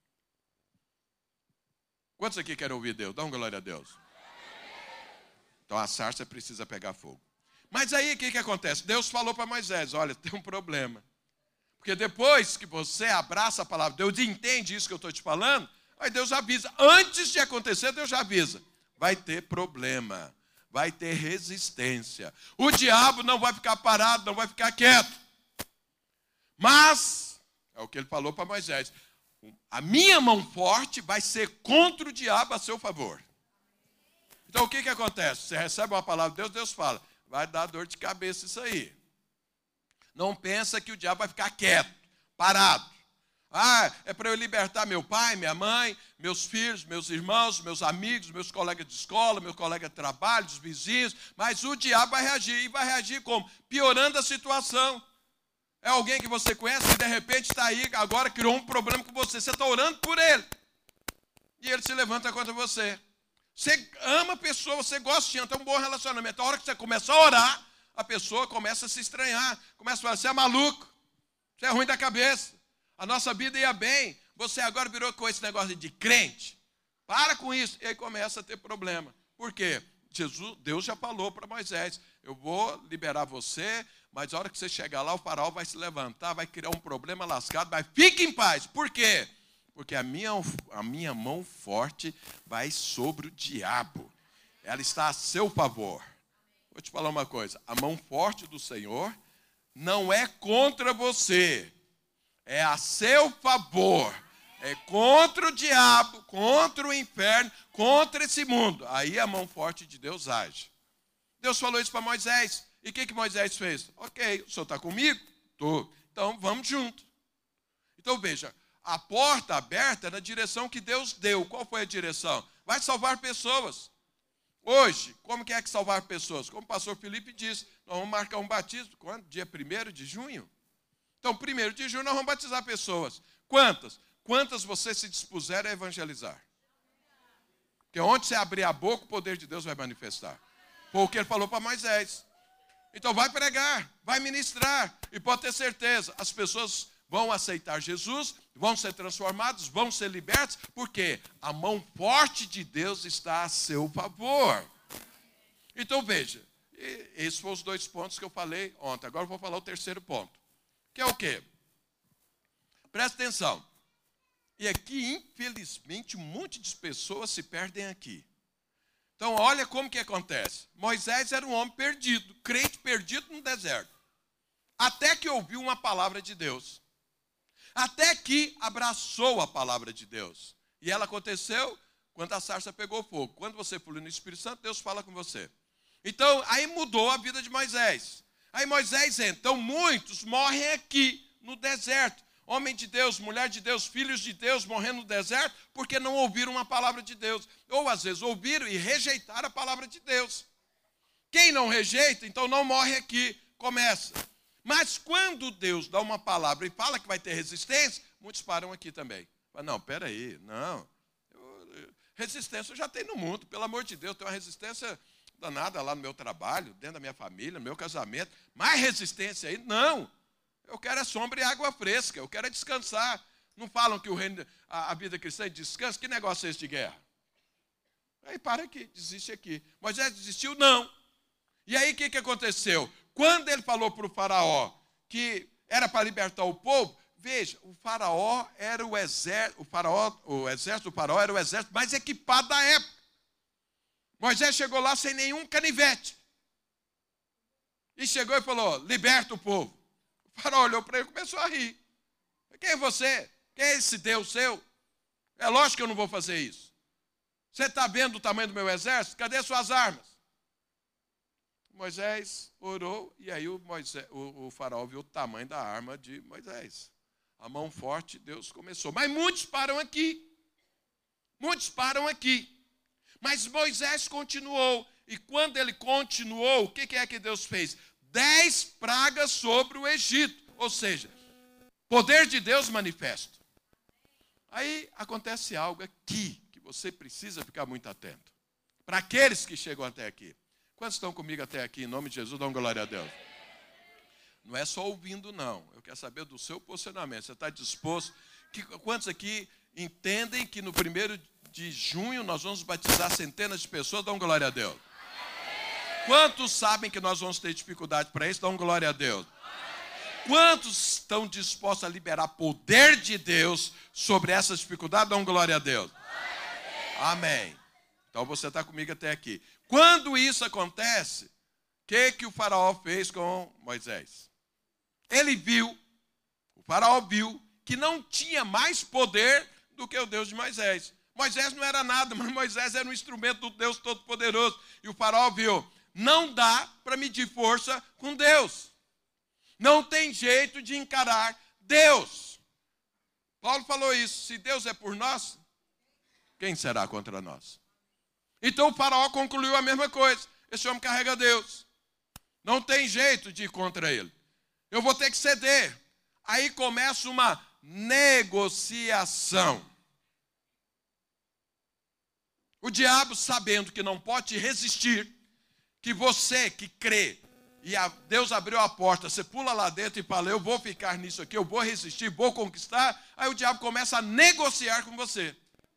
Quantos aqui querem ouvir Deus? Dá uma glória a Deus. Então a sarça precisa pegar fogo. Mas aí o que acontece? Deus falou para Moisés, olha, tem um problema. Porque depois que você abraça a palavra de Deus e entende isso que eu estou te falando, aí Deus avisa. Antes de acontecer, Deus já avisa. Vai ter problema, vai ter resistência. O diabo não vai ficar parado, não vai ficar quieto. Mas, é o que ele falou para Moisés, a minha mão forte vai ser contra o diabo a seu favor. Então o que acontece? Você recebe uma palavra de Deus, Deus fala, vai dar dor de cabeça isso aí. Não pensa que o diabo vai ficar quieto, parado. Ah, é para eu libertar meu pai, minha mãe, meus filhos, meus irmãos, meus amigos, meus colegas de escola, meus colegas de trabalho, os vizinhos. Mas o diabo vai reagir. E vai reagir como? Piorando a situação. É alguém que você conhece que de repente está aí, agora criou um problema com você. Você está orando por ele. E ele se levanta contra você. Você ama a pessoa, você gosta de ter um bom relacionamento. A hora que você começa a orar, a pessoa começa a se estranhar, começa a falar, você é maluco, você é ruim da cabeça, a nossa vida ia bem, você agora virou com esse negócio de crente, para com isso, e aí começa a ter problema. Por quê? Deus já falou para Moisés, eu vou liberar você, mas a hora que você chegar lá, o faraó vai se levantar, vai criar um problema lascado, mas fique em paz. Por quê? Porque a minha mão forte vai sobre o diabo, ela está a seu favor. Vou te falar uma coisa, a mão forte do Senhor não é contra você, é a seu favor, é contra o diabo, contra o inferno, contra esse mundo. Aí a mão forte de Deus age. Deus falou isso para Moisés, e o que Moisés fez? Ok, o senhor está comigo? Estou. Então vamos junto. Então veja, a porta aberta na direção que Deus deu. Qual foi a direção? Vai salvar pessoas. Hoje, como que é que salvar pessoas? Como o pastor Felipe disse, nós vamos marcar um batismo. Quando? Dia 1º de junho? Então, 1º de junho nós vamos batizar pessoas. Quantas? Quantas você se dispuser a evangelizar? Porque onde você abrir a boca, o poder de Deus vai manifestar. Foi o que ele falou para Moisés. Então vai pregar, vai ministrar. E pode ter certeza, as pessoas vão aceitar Jesus, vão ser transformados, vão ser libertos, porque a mão forte de Deus está a seu favor. Então veja, esses foram os 2 pontos que eu falei ontem. Agora eu vou falar o 3º ponto. Que é o quê? Presta atenção. E aqui, infelizmente, um monte de pessoas se perdem aqui. Então, olha como que acontece. Moisés era um homem perdido, crente perdido no deserto. Até que ouviu uma palavra de Deus. Até que abraçou a palavra de Deus. E ela aconteceu quando a sarça pegou fogo. Quando você flui no Espírito Santo, Deus fala com você. Então, aí mudou a vida de Moisés. Aí Moisés entra. Então, muitos morrem aqui, no deserto. Homem de Deus, mulher de Deus, filhos de Deus morrendo no deserto porque não ouviram uma palavra de Deus. Ou às vezes ouviram e rejeitaram a palavra de Deus. Quem não rejeita, então não morre aqui. Começa. Mas quando Deus dá uma palavra e fala que vai ter resistência, muitos param aqui também. Não, peraí, não. Resistência eu já tenho no mundo, pelo amor de Deus. Tem uma resistência danada lá no meu trabalho, dentro da minha família, no meu casamento. Mais resistência aí? Não. Eu quero é sombra e água fresca, eu quero é descansar. Não falam que o reino, a vida cristã é descanso? Que negócio é esse de guerra? Aí para aqui, desiste aqui. Moisés desistiu? Não. E aí o que aconteceu? Quando ele falou para o faraó que era para libertar o povo, veja, o faraó era o exército, o exército do faraó era o exército mais equipado da época. Moisés chegou lá sem nenhum canivete. E chegou e falou, liberta o povo. O faraó olhou para ele e começou a rir. Quem é você? Quem é esse Deus seu? É lógico que eu não vou fazer isso. Você está vendo o tamanho do meu exército? Cadê suas armas? Moisés orou e aí o faraó viu o tamanho da arma de Moisés. A mão forte, Deus começou. Mas muitos param aqui. Muitos param aqui. Mas Moisés continuou. E quando ele continuou, o que é que Deus fez? 10 pragas sobre o Egito. Ou seja, poder de Deus manifesto. Aí acontece algo aqui que você precisa ficar muito atento. Para aqueles que chegam até aqui. Quantos estão comigo até aqui? Em nome de Jesus, dão glória a Deus. Não é só ouvindo, não. Eu quero saber do seu posicionamento. Você está disposto? Quantos aqui entendem que no 1º de junho nós vamos batizar centenas de pessoas? Dão glória a Deus. Quantos sabem que nós vamos ter dificuldade para isso? Dão glória a Deus. Quantos estão dispostos a liberar poder de Deus sobre essas dificuldades? Dão glória a Deus. Amém. Então você está comigo até aqui. Quando isso acontece, o que o faraó fez com Moisés? O faraó viu que não tinha mais poder do que o Deus de Moisés. Moisés não era nada, mas Moisés era um instrumento do Deus Todo-Poderoso. E o faraó viu, não dá para medir força com Deus. Não tem jeito de encarar Deus. Paulo falou isso, se Deus é por nós, quem será contra nós? Então o faraó concluiu a mesma coisa. Esse homem carrega Deus. Não tem jeito de ir contra ele. Eu vou ter que ceder. Aí começa uma negociação. O diabo, sabendo que não pode te resistir, que você que crê, e Deus abriu a porta, você pula lá dentro e fala, eu vou ficar nisso aqui, eu vou resistir, vou conquistar. Aí o diabo começa a negociar com você.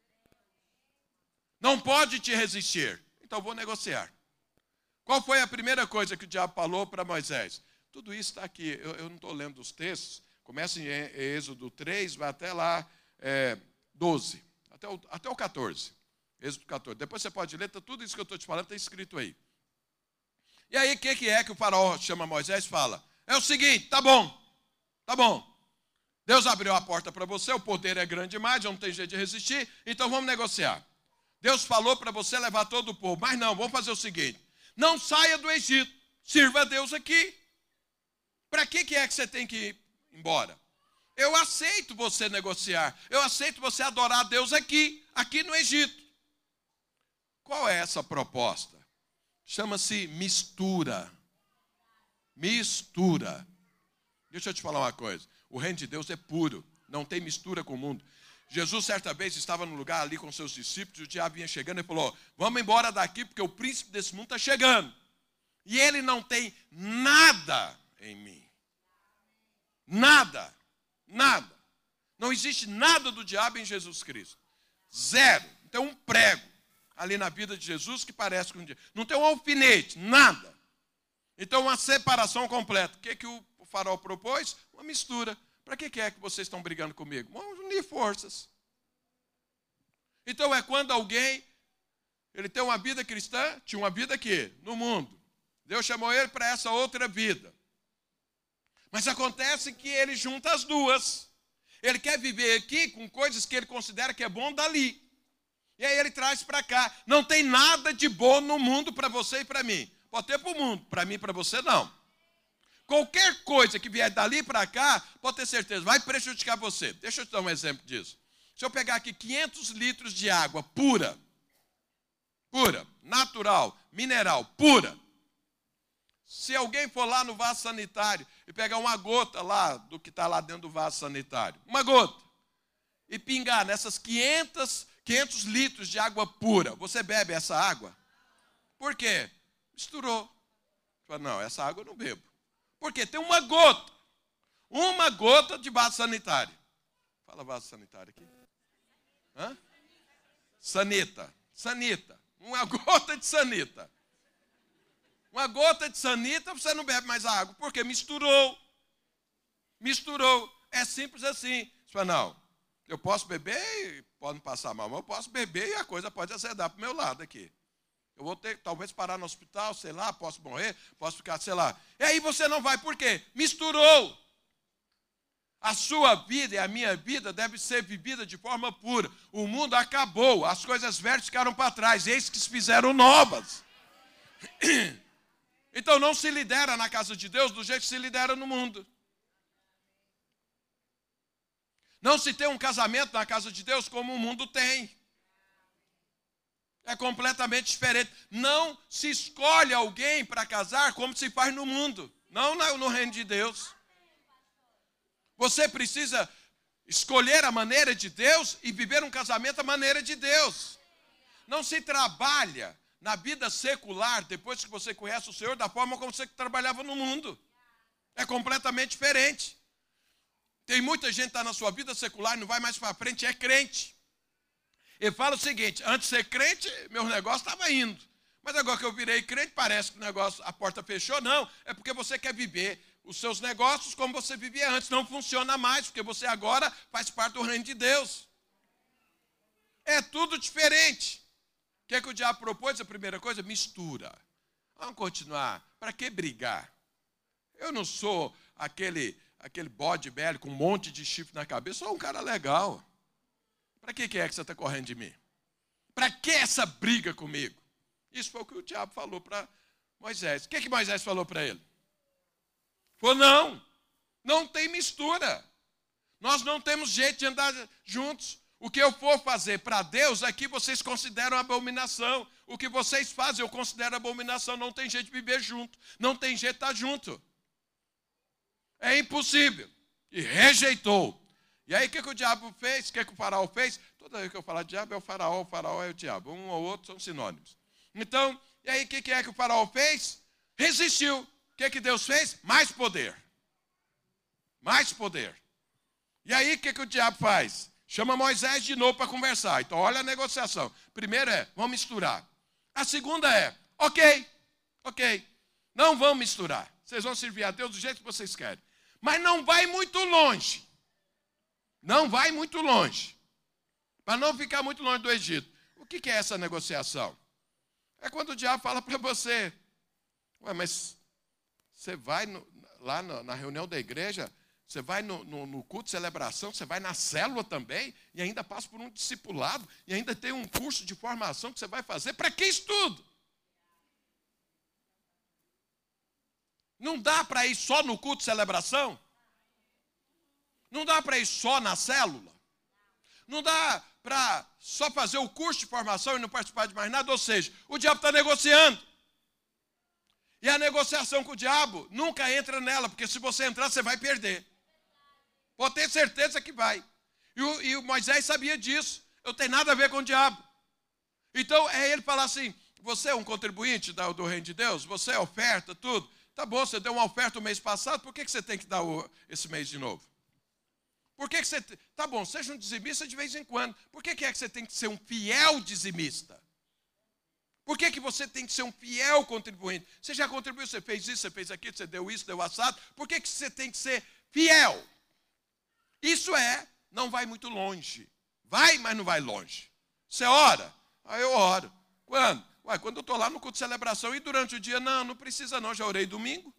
Não pode te resistir. Então vou negociar. Qual foi a primeira coisa que o diabo falou para Moisés? Tudo isso está aqui. Eu não estou lendo os textos. Começa em Êxodo 3, vai até lá 12. Até o 14. Êxodo 14. Depois você pode ler, tudo isso que eu estou te falando está escrito aí. E aí o que é que o faraó chama Moisés e fala? É o seguinte, tá bom. Deus abriu a porta para você, o poder é grande demais, não tem jeito de resistir, então vamos negociar. Deus falou para você levar todo o povo, mas não, vamos fazer o seguinte, não saia do Egito, sirva a Deus aqui. Para que é que você tem que ir embora? Eu aceito você negociar. Eu aceito você adorar a Deus aqui no Egito. Qual é essa proposta? Chama-se mistura. Mistura. Deixa eu te falar uma coisa. O reino de Deus é puro. Não tem mistura com o mundo. Jesus, certa vez, estava num lugar ali com seus discípulos. E o diabo vinha chegando e falou: vamos embora daqui porque o príncipe desse mundo está chegando. E ele não tem nada em mim. Nada. Nada. Não existe nada do diabo em Jesus Cristo. Zero. Não tem um prego ali na vida de Jesus que parece com um diabo. Não tem um alfinete. Nada. Então, uma separação completa. O que o farol propôs? Uma mistura. Para que é que vocês estão brigando comigo? Vamos unir forças. Então, é quando alguém, ele tem uma vida cristã, tinha uma vida aqui, no mundo. Deus chamou ele para essa outra vida. Mas acontece que ele junta as duas. Ele quer viver aqui com coisas que ele considera que é bom dali. E aí ele traz para cá. Não tem nada de bom no mundo para você e para mim. Pode ter para o mundo, para mim e para você não. Qualquer coisa que vier dali para cá, pode ter certeza, vai prejudicar você. Deixa eu te dar um exemplo disso. Se eu pegar aqui 500 litros de água pura, natural, mineral, pura. Se alguém for lá no vaso sanitário e pegar uma gota lá do que está lá dentro do vaso sanitário, uma gota, e pingar nessas 500 litros de água pura, você bebe essa água? Por quê? Misturou. Fala, não, essa água eu não bebo. Por quê? Tem uma gota de vaso sanitário. Fala vaso sanitário aqui. Hã? Sanita. Uma gota de sanita. Uma gota de sanita, você não bebe mais a água. Por quê? Misturou. É simples assim. Você fala, não, eu posso beber e pode passar mal, mas eu posso beber e a coisa pode azedar para o meu lado aqui. Eu vou ter que talvez parar no hospital, sei lá, posso morrer, posso ficar, sei lá. E aí você não vai, por quê? Misturou. A sua vida e a minha vida deve ser vivida de forma pura. O mundo acabou, as coisas velhas ficaram para trás, eis que se fizeram novas. Então não se lidera na casa de Deus do jeito que se lidera no mundo. Não se tem um casamento na casa de Deus como o mundo tem. É completamente diferente. Não se escolhe alguém para casar como se faz no mundo. Não no reino de Deus. Você precisa escolher a maneira de Deus e viver um casamento à maneira de Deus. Não se trabalha na vida secular, depois que você conhece o Senhor, da forma como você trabalhava no mundo. É completamente diferente. Tem muita gente que está na sua vida secular e não vai mais para frente, é crente. Ele fala o seguinte, antes de ser crente, meu negócio estava indo. Mas agora que eu virei crente, parece que o negócio, a porta fechou. Não, é porque você quer viver os seus negócios como você vivia antes. Não funciona mais, porque você agora faz parte do reino de Deus. É tudo diferente. O que é que o diabo propôs? A primeira coisa, mistura. Vamos continuar. Para que brigar? Eu não sou aquele bode velho com um monte de chifre na cabeça. Sou um cara legal. Para que é que você está correndo de mim? Para que essa briga comigo? Isso foi o que o diabo falou para Moisés. O que Moisés falou para ele? Falou, não tem mistura. Nós não temos jeito de andar juntos. O que eu for fazer para Deus, aqui vocês consideram abominação. O que vocês fazem, eu considero abominação. Não tem jeito de viver junto. Não tem jeito de estar junto. É impossível. E rejeitou. E aí, o que o diabo fez? O que o faraó fez? Toda vez que eu falar de diabo, é o faraó é o diabo. Um ou outro são sinônimos. Então, e aí, o que é que o faraó fez? Resistiu. O que Deus fez? Mais poder. Mais poder. E aí, o que o diabo faz? Chama Moisés de novo para conversar. Então, olha a negociação. Primeiro vamos misturar. A segunda ok. Não vamos misturar. Vocês vão servir a Deus do jeito que vocês querem. Mas não vai muito longe. Não vai muito longe. Para não ficar muito longe do Egito. O que é essa negociação? É quando o diabo fala para você, mas você vai lá na reunião da igreja, você vai no culto de celebração, você vai na célula também, e ainda passa por um discipulado, e ainda tem um curso de formação que você vai fazer. Para que isso tudo? Não dá para ir só no culto de celebração? Não dá para ir só na célula. Não dá para só fazer o curso de formação e não participar de mais nada. Ou seja, o diabo está negociando. E a negociação com o diabo nunca entra nela, porque se você entrar, você vai perder. Pode ter certeza que vai. E o Moisés sabia disso. Eu tenho nada a ver com o diabo. Então, é ele falar assim, você é um contribuinte do reino de Deus? Você é oferta, tudo? Tá bom, você deu uma oferta o mês passado, por que você tem que dar esse mês de novo? Por que você... Tá bom, seja um dizimista de vez em quando. Por que é que você tem que ser um fiel dizimista? Por que você tem que ser um fiel contribuinte? Você já contribuiu, você fez isso, você fez aquilo, você deu isso, deu assado. Por que você tem que ser fiel? Isso não vai muito longe. Vai, mas não vai longe. Você ora? Aí eu oro. Quando? Quando eu estou lá no culto de celebração e durante o dia, não precisa não, já orei domingo.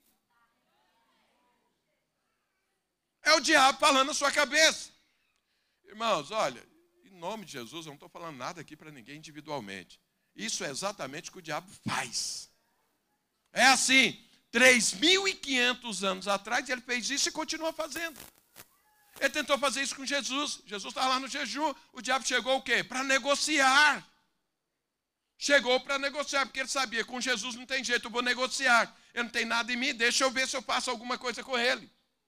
É o diabo falando na sua cabeça. Irmãos, olha, em nome de Jesus, eu não estou falando nada aqui para ninguém individualmente. Isso é exatamente o que o diabo faz. É assim, 3.500 anos atrás ele fez isso e continua fazendo. Ele tentou fazer isso com Jesus. Jesus estava lá no jejum, o diabo chegou o quê? Para negociar. Chegou para negociar, porque ele sabia, com Jesus não tem jeito, eu vou negociar. Ele não tem nada em mim, deixa eu ver se eu faço alguma coisa com ele.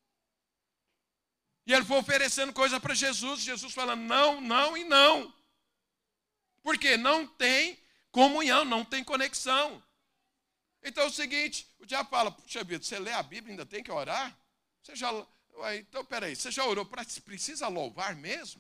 E ele foi oferecendo coisa para Jesus, Jesus falando não, não e não. Porque não tem comunhão, não tem conexão. Então é o seguinte, o diabo fala, puxa vida, você lê a Bíblia e ainda tem que orar? Você já... Então, peraí, você já orou, precisa louvar mesmo?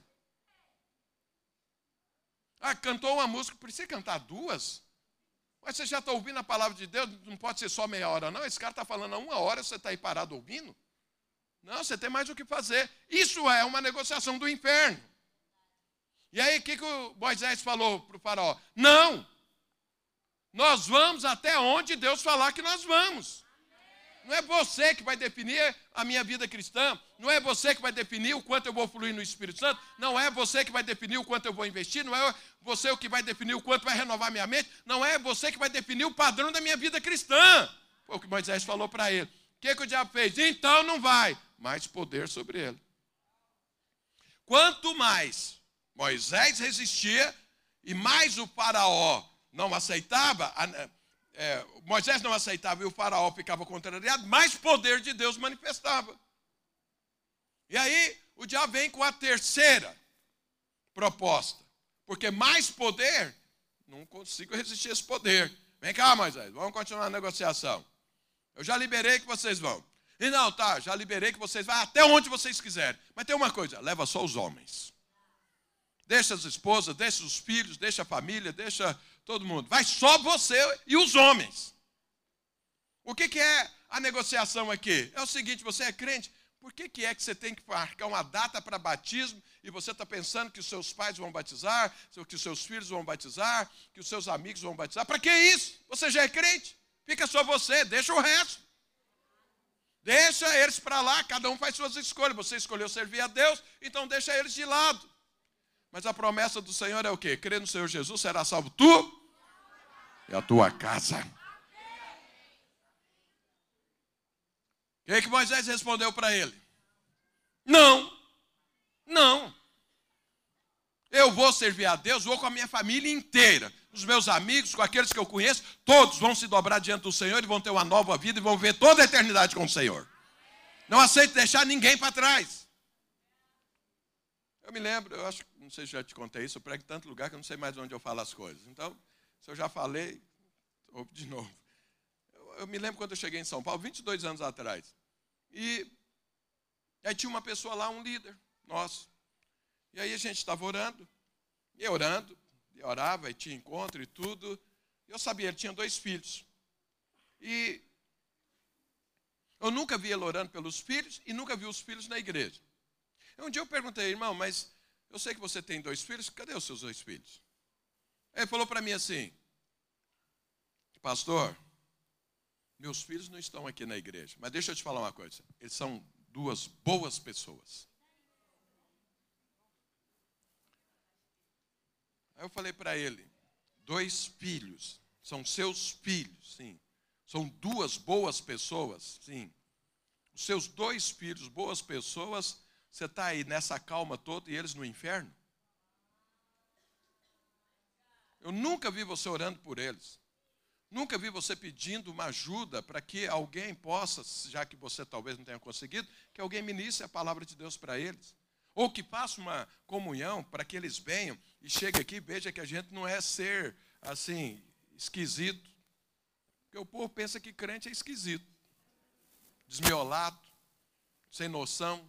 Cantou uma música, precisa cantar duas? Mas você já está ouvindo a palavra de Deus, não pode ser só meia hora, não. Esse cara está falando há 1 hora, você está aí parado ouvindo? Não, você tem mais o que fazer. Isso é uma negociação do inferno. E aí, o que o Moisés falou para o faraó? Não, nós vamos até onde Deus falar que nós vamos. Não é você que vai definir a minha vida cristã. Não é você que vai definir o quanto eu vou fluir no Espírito Santo. Não é você que vai definir o quanto eu vou investir. Não é você o que vai definir o quanto vai renovar minha mente. Não é você que vai definir o padrão da minha vida cristã. Foi o que Moisés falou para ele. O que o diabo fez? Então não vai. Mais poder sobre ele. Quanto mais Moisés resistia e mais o faraó não aceitava... Moisés não aceitava e o faraó ficava contrariado, mais poder de Deus manifestava. E aí o diabo vem com a terceira proposta. Porque mais poder, não consigo resistir a esse poder. Vem cá, Moisés, vamos continuar a negociação. Eu já liberei que vocês vão. E não, tá, já liberei que vocês vão até onde vocês quiserem. Mas tem uma coisa, leva só os homens. Deixa as esposas, deixa os filhos, deixa a família, deixa... todo mundo. Vai só você e os homens. O que é a negociação aqui? É o seguinte, você é crente, por que é que você tem que marcar uma data para batismo e você está pensando que os seus pais vão batizar, que os seus filhos vão batizar, que os seus amigos vão batizar? Para que isso? Você já é crente? Fica só você, deixa o resto. Deixa eles para lá, cada um faz suas escolhas. Você escolheu servir a Deus, então deixa eles de lado. Mas a promessa do Senhor é o quê? Crê no Senhor Jesus, será salvo tu e a tua casa. O que Moisés respondeu para ele? Não, não. Eu vou servir a Deus, vou com a minha família inteira. Os meus amigos, com aqueles que eu conheço, todos vão se dobrar diante do Senhor e vão ter uma nova vida e vão viver toda a eternidade com o Senhor. Não aceito deixar ninguém para trás. Eu me lembro, eu acho, não sei se já te contei isso, eu prego em tanto lugar que eu não sei mais onde eu falo as coisas. Então, se eu já falei, ouve de novo. Eu me lembro quando eu cheguei em São Paulo, 22 anos atrás. E aí tinha uma pessoa lá, um líder nosso. E aí a gente estava orando, e orava, e tinha encontro e tudo. E eu sabia, ele tinha 2 filhos. E eu nunca vi ele orando pelos filhos e nunca vi os filhos na igreja. Um dia eu perguntei, irmão, mas eu sei que você tem 2 filhos, cadê os seus 2 filhos? Ele falou para mim assim, pastor, meus filhos não estão aqui na igreja, mas deixa eu te falar uma coisa, eles são 2 boas pessoas. Aí eu falei para ele, 2 filhos, são seus filhos, sim. São 2 boas pessoas, sim. Os seus 2 filhos, boas pessoas, Você está aí nessa calma toda e eles no inferno? Eu nunca vi você orando por eles. Nunca vi você pedindo uma ajuda para que alguém possa, já que você talvez não tenha conseguido, que alguém ministre a palavra de Deus para eles. Ou que faça uma comunhão para que eles venham e cheguem aqui e vejam que a gente não é ser, assim, esquisito. Porque o povo pensa que crente é esquisito. Desmiolado, sem noção.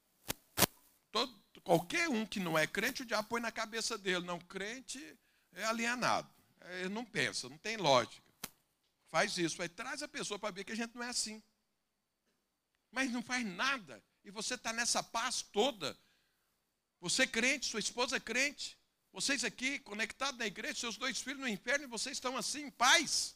Qualquer um que não é crente, o diabo põe na cabeça dele. Não, crente é alienado. Ele não pensa, não tem lógica. Faz isso, aí traz a pessoa para ver que a gente não é assim. Mas não faz nada. E você está nessa paz toda. Você é crente, sua esposa é crente. Vocês aqui, conectados na igreja, seus 2 filhos no inferno, e vocês estão assim, em paz.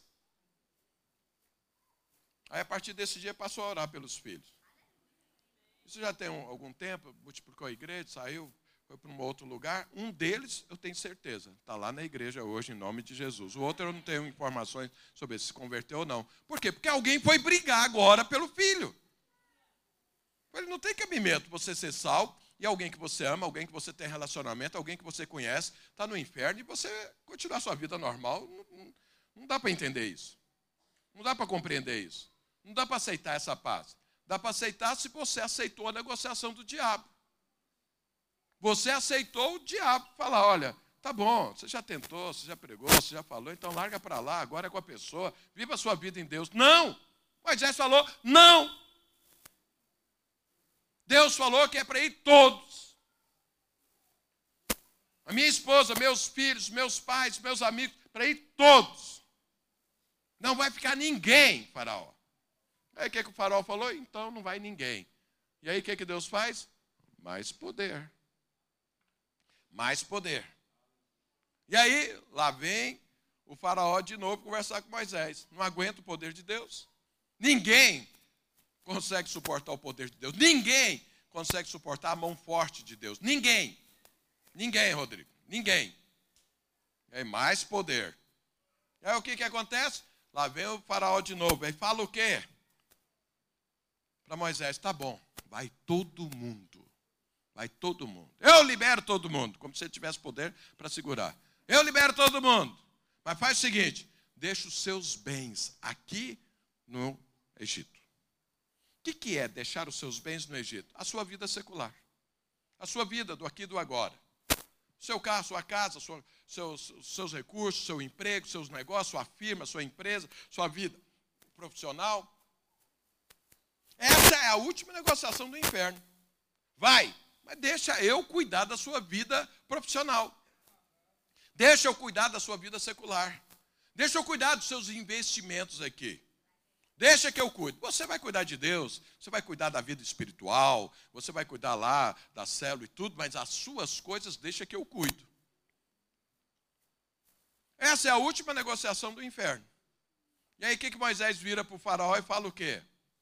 Aí, a partir desse dia, passou a orar pelos filhos. Isso já tem algum tempo, multiplicou a igreja, saiu, foi para um outro lugar. Um deles, eu tenho certeza, está lá na igreja hoje, em nome de Jesus. O outro, eu não tenho informações sobre se converteu ou não. Por quê? Porque alguém foi brigar agora pelo filho. Ele não tem cabimento você ser salvo e alguém que você ama, alguém que você tem relacionamento, alguém que você conhece, está no inferno e você continuar sua vida normal. Não dá para entender isso. Não dá para compreender isso. Não dá para aceitar essa paz. Dá para aceitar se você aceitou a negociação do diabo. Você aceitou o diabo falar, olha, tá bom, você já tentou, você já pregou, você já falou, então larga para lá, agora é com a pessoa, viva a sua vida em Deus. Não! Moisés falou, não! Deus falou que é para ir todos. A minha esposa, meus filhos, meus pais, meus amigos, para ir todos. Não vai ficar ninguém, faraó. Aí o que o faraó falou? Então não vai ninguém. E aí o que Deus faz? Mais poder. Mais poder. E aí, lá vem o faraó de novo conversar com Moisés. Não aguenta o poder de Deus. Ninguém consegue suportar o poder de Deus. Ninguém consegue suportar a mão forte de Deus. Ninguém. Ninguém, Rodrigo. Ninguém. E aí, mais poder. E aí o que acontece? Lá vem o faraó de novo. Aí fala o quê? Para Moisés, tá bom, vai todo mundo. Vai todo mundo. Eu libero todo mundo, como se ele tivesse poder para segurar. Eu libero todo mundo. Mas faz o seguinte, deixa os seus bens aqui no Egito. O que é deixar os seus bens no Egito? A sua vida secular. A sua vida do aqui e do agora. Seu carro, sua casa, seus recursos, seu emprego, seus negócios, sua firma, sua empresa, sua vida profissional. Essa é a última negociação do inferno. Vai, mas deixa eu cuidar da sua vida profissional. Deixa eu cuidar da sua vida secular. Deixa eu cuidar dos seus investimentos aqui. Deixa que eu cuide. Você vai cuidar de Deus, você vai cuidar da vida espiritual, você vai cuidar lá da célula e tudo, mas as suas coisas deixa que eu cuido. Essa é a última negociação do inferno. E aí o que Moisés vira para o faraó e fala o quê?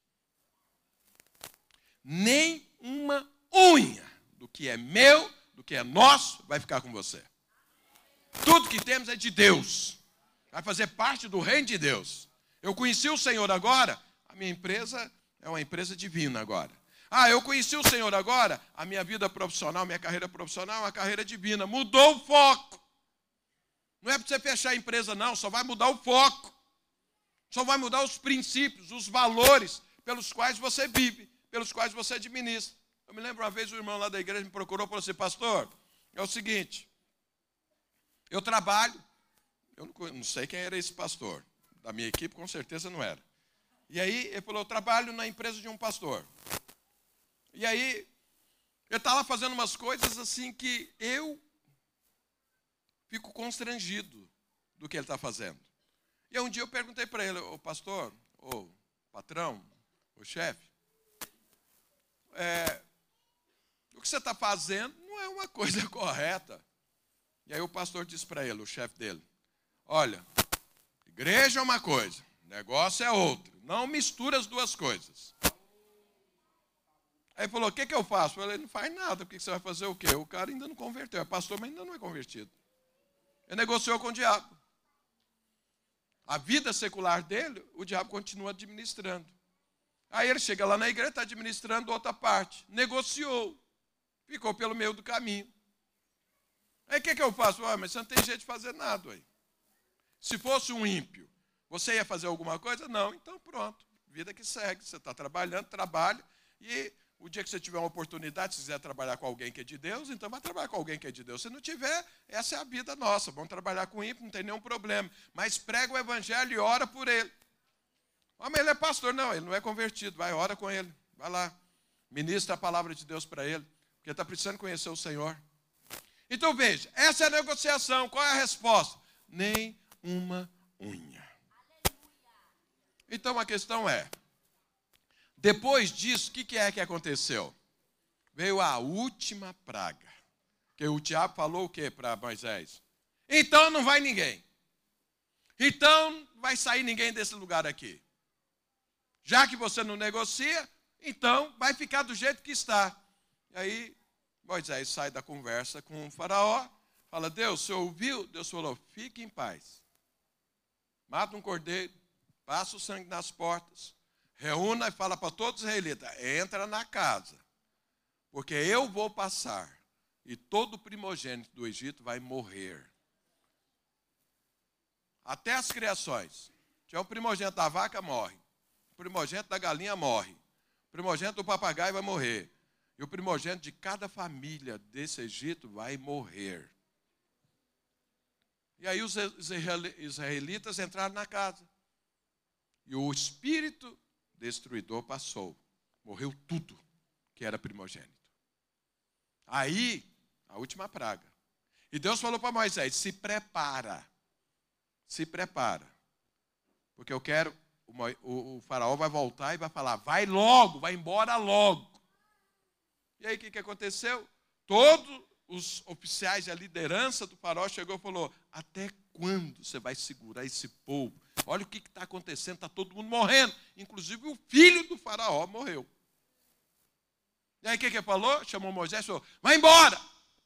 Nem uma unha do que é meu, do que é nosso, vai ficar com você. Tudo que temos é de Deus. Vai fazer parte do reino de Deus. Eu conheci o Senhor agora, a minha empresa é uma empresa divina agora. Ah, eu conheci o Senhor agora, a minha vida profissional, minha carreira profissional é uma carreira divina. Mudou o foco. Não é para você fechar a empresa não, só vai mudar o foco. Só vai mudar os princípios, os valores pelos quais você vive, pelos quais você administra. Eu me lembro uma vez o irmão lá da igreja me procurou e falou assim, pastor, é o seguinte, eu trabalho, eu não sei quem era esse pastor, da minha equipe com certeza não era. E aí ele falou, eu trabalho na empresa de um pastor. E aí ele está lá fazendo umas coisas assim que eu fico constrangido do que ele está fazendo. E aí um dia eu perguntei para ele, ô pastor, ô patrão, ô chefe, o que você está fazendo não é uma coisa correta. E aí o pastor disse para ele, o chefe dele, olha, igreja é uma coisa, negócio é outra. Não mistura as duas coisas. Aí ele falou, o que eu faço? Eu falei, não faz nada, porque você vai fazer o quê? O cara ainda não converteu, é pastor, mas ainda não é convertido. Ele negociou com o diabo. A vida secular dele, o diabo continua administrando. Aí ele chega lá na igreja, está administrando outra parte. Negociou. ficou pelo meio do caminho. Aí o que eu faço? Mas você não tem jeito de fazer nada aí. Se fosse um ímpio, você ia fazer alguma coisa? Não, então pronto. Vida que segue. Você está trabalhando, trabalha. E o dia que você tiver uma oportunidade, se quiser trabalhar com alguém que é de Deus, então vai trabalhar com alguém que é de Deus. Se não tiver, essa é a vida nossa. Vamos trabalhar com ímpio, não tem nenhum problema. Mas prega o evangelho e ora por ele. Mas ele é pastor. Não, ele não é convertido. Vai, ora com ele. Vai lá. Ministra a palavra de Deus para ele. Porque está precisando conhecer o Senhor. Então veja, essa é a negociação. Qual é a resposta? Nem uma unha. Então a questão é, depois disso, o que é que aconteceu? Veio a última praga. Que o diabo falou o que para Moisés? Então não vai ninguém. Então não vai sair ninguém desse lugar aqui. Já que você não negocia, então vai ficar do jeito que está. E aí Moisés sai da conversa com o faraó, fala, Deus, o senhor ouviu? Deus falou, fique em paz. Mata um cordeiro, passa o sangue nas portas, reúna e fala para todos os israelitas, entra na casa, porque eu vou passar e todo primogênito do Egito vai morrer. Até as criações. Se é o primogênito da vaca, morre. O primogênito da galinha morre. O primogênito do papagaio vai morrer. E o primogênito de cada família desse Egito vai morrer. E aí os israelitas entraram na casa. E o espírito destruidor passou. Morreu tudo que era primogênito. Aí, a última praga. E Deus falou para Moisés, se prepara. Se prepara. Porque eu quero, o faraó vai voltar e vai falar, vai logo, vai embora logo. E aí o que aconteceu? Todos os oficiais e a liderança do faraó chegou e falou, até quando você vai segurar esse povo? Olha o que está acontecendo, está todo mundo morrendo. Inclusive o filho do faraó morreu. E aí o que ele falou? Chamou Moisés e falou, vai embora.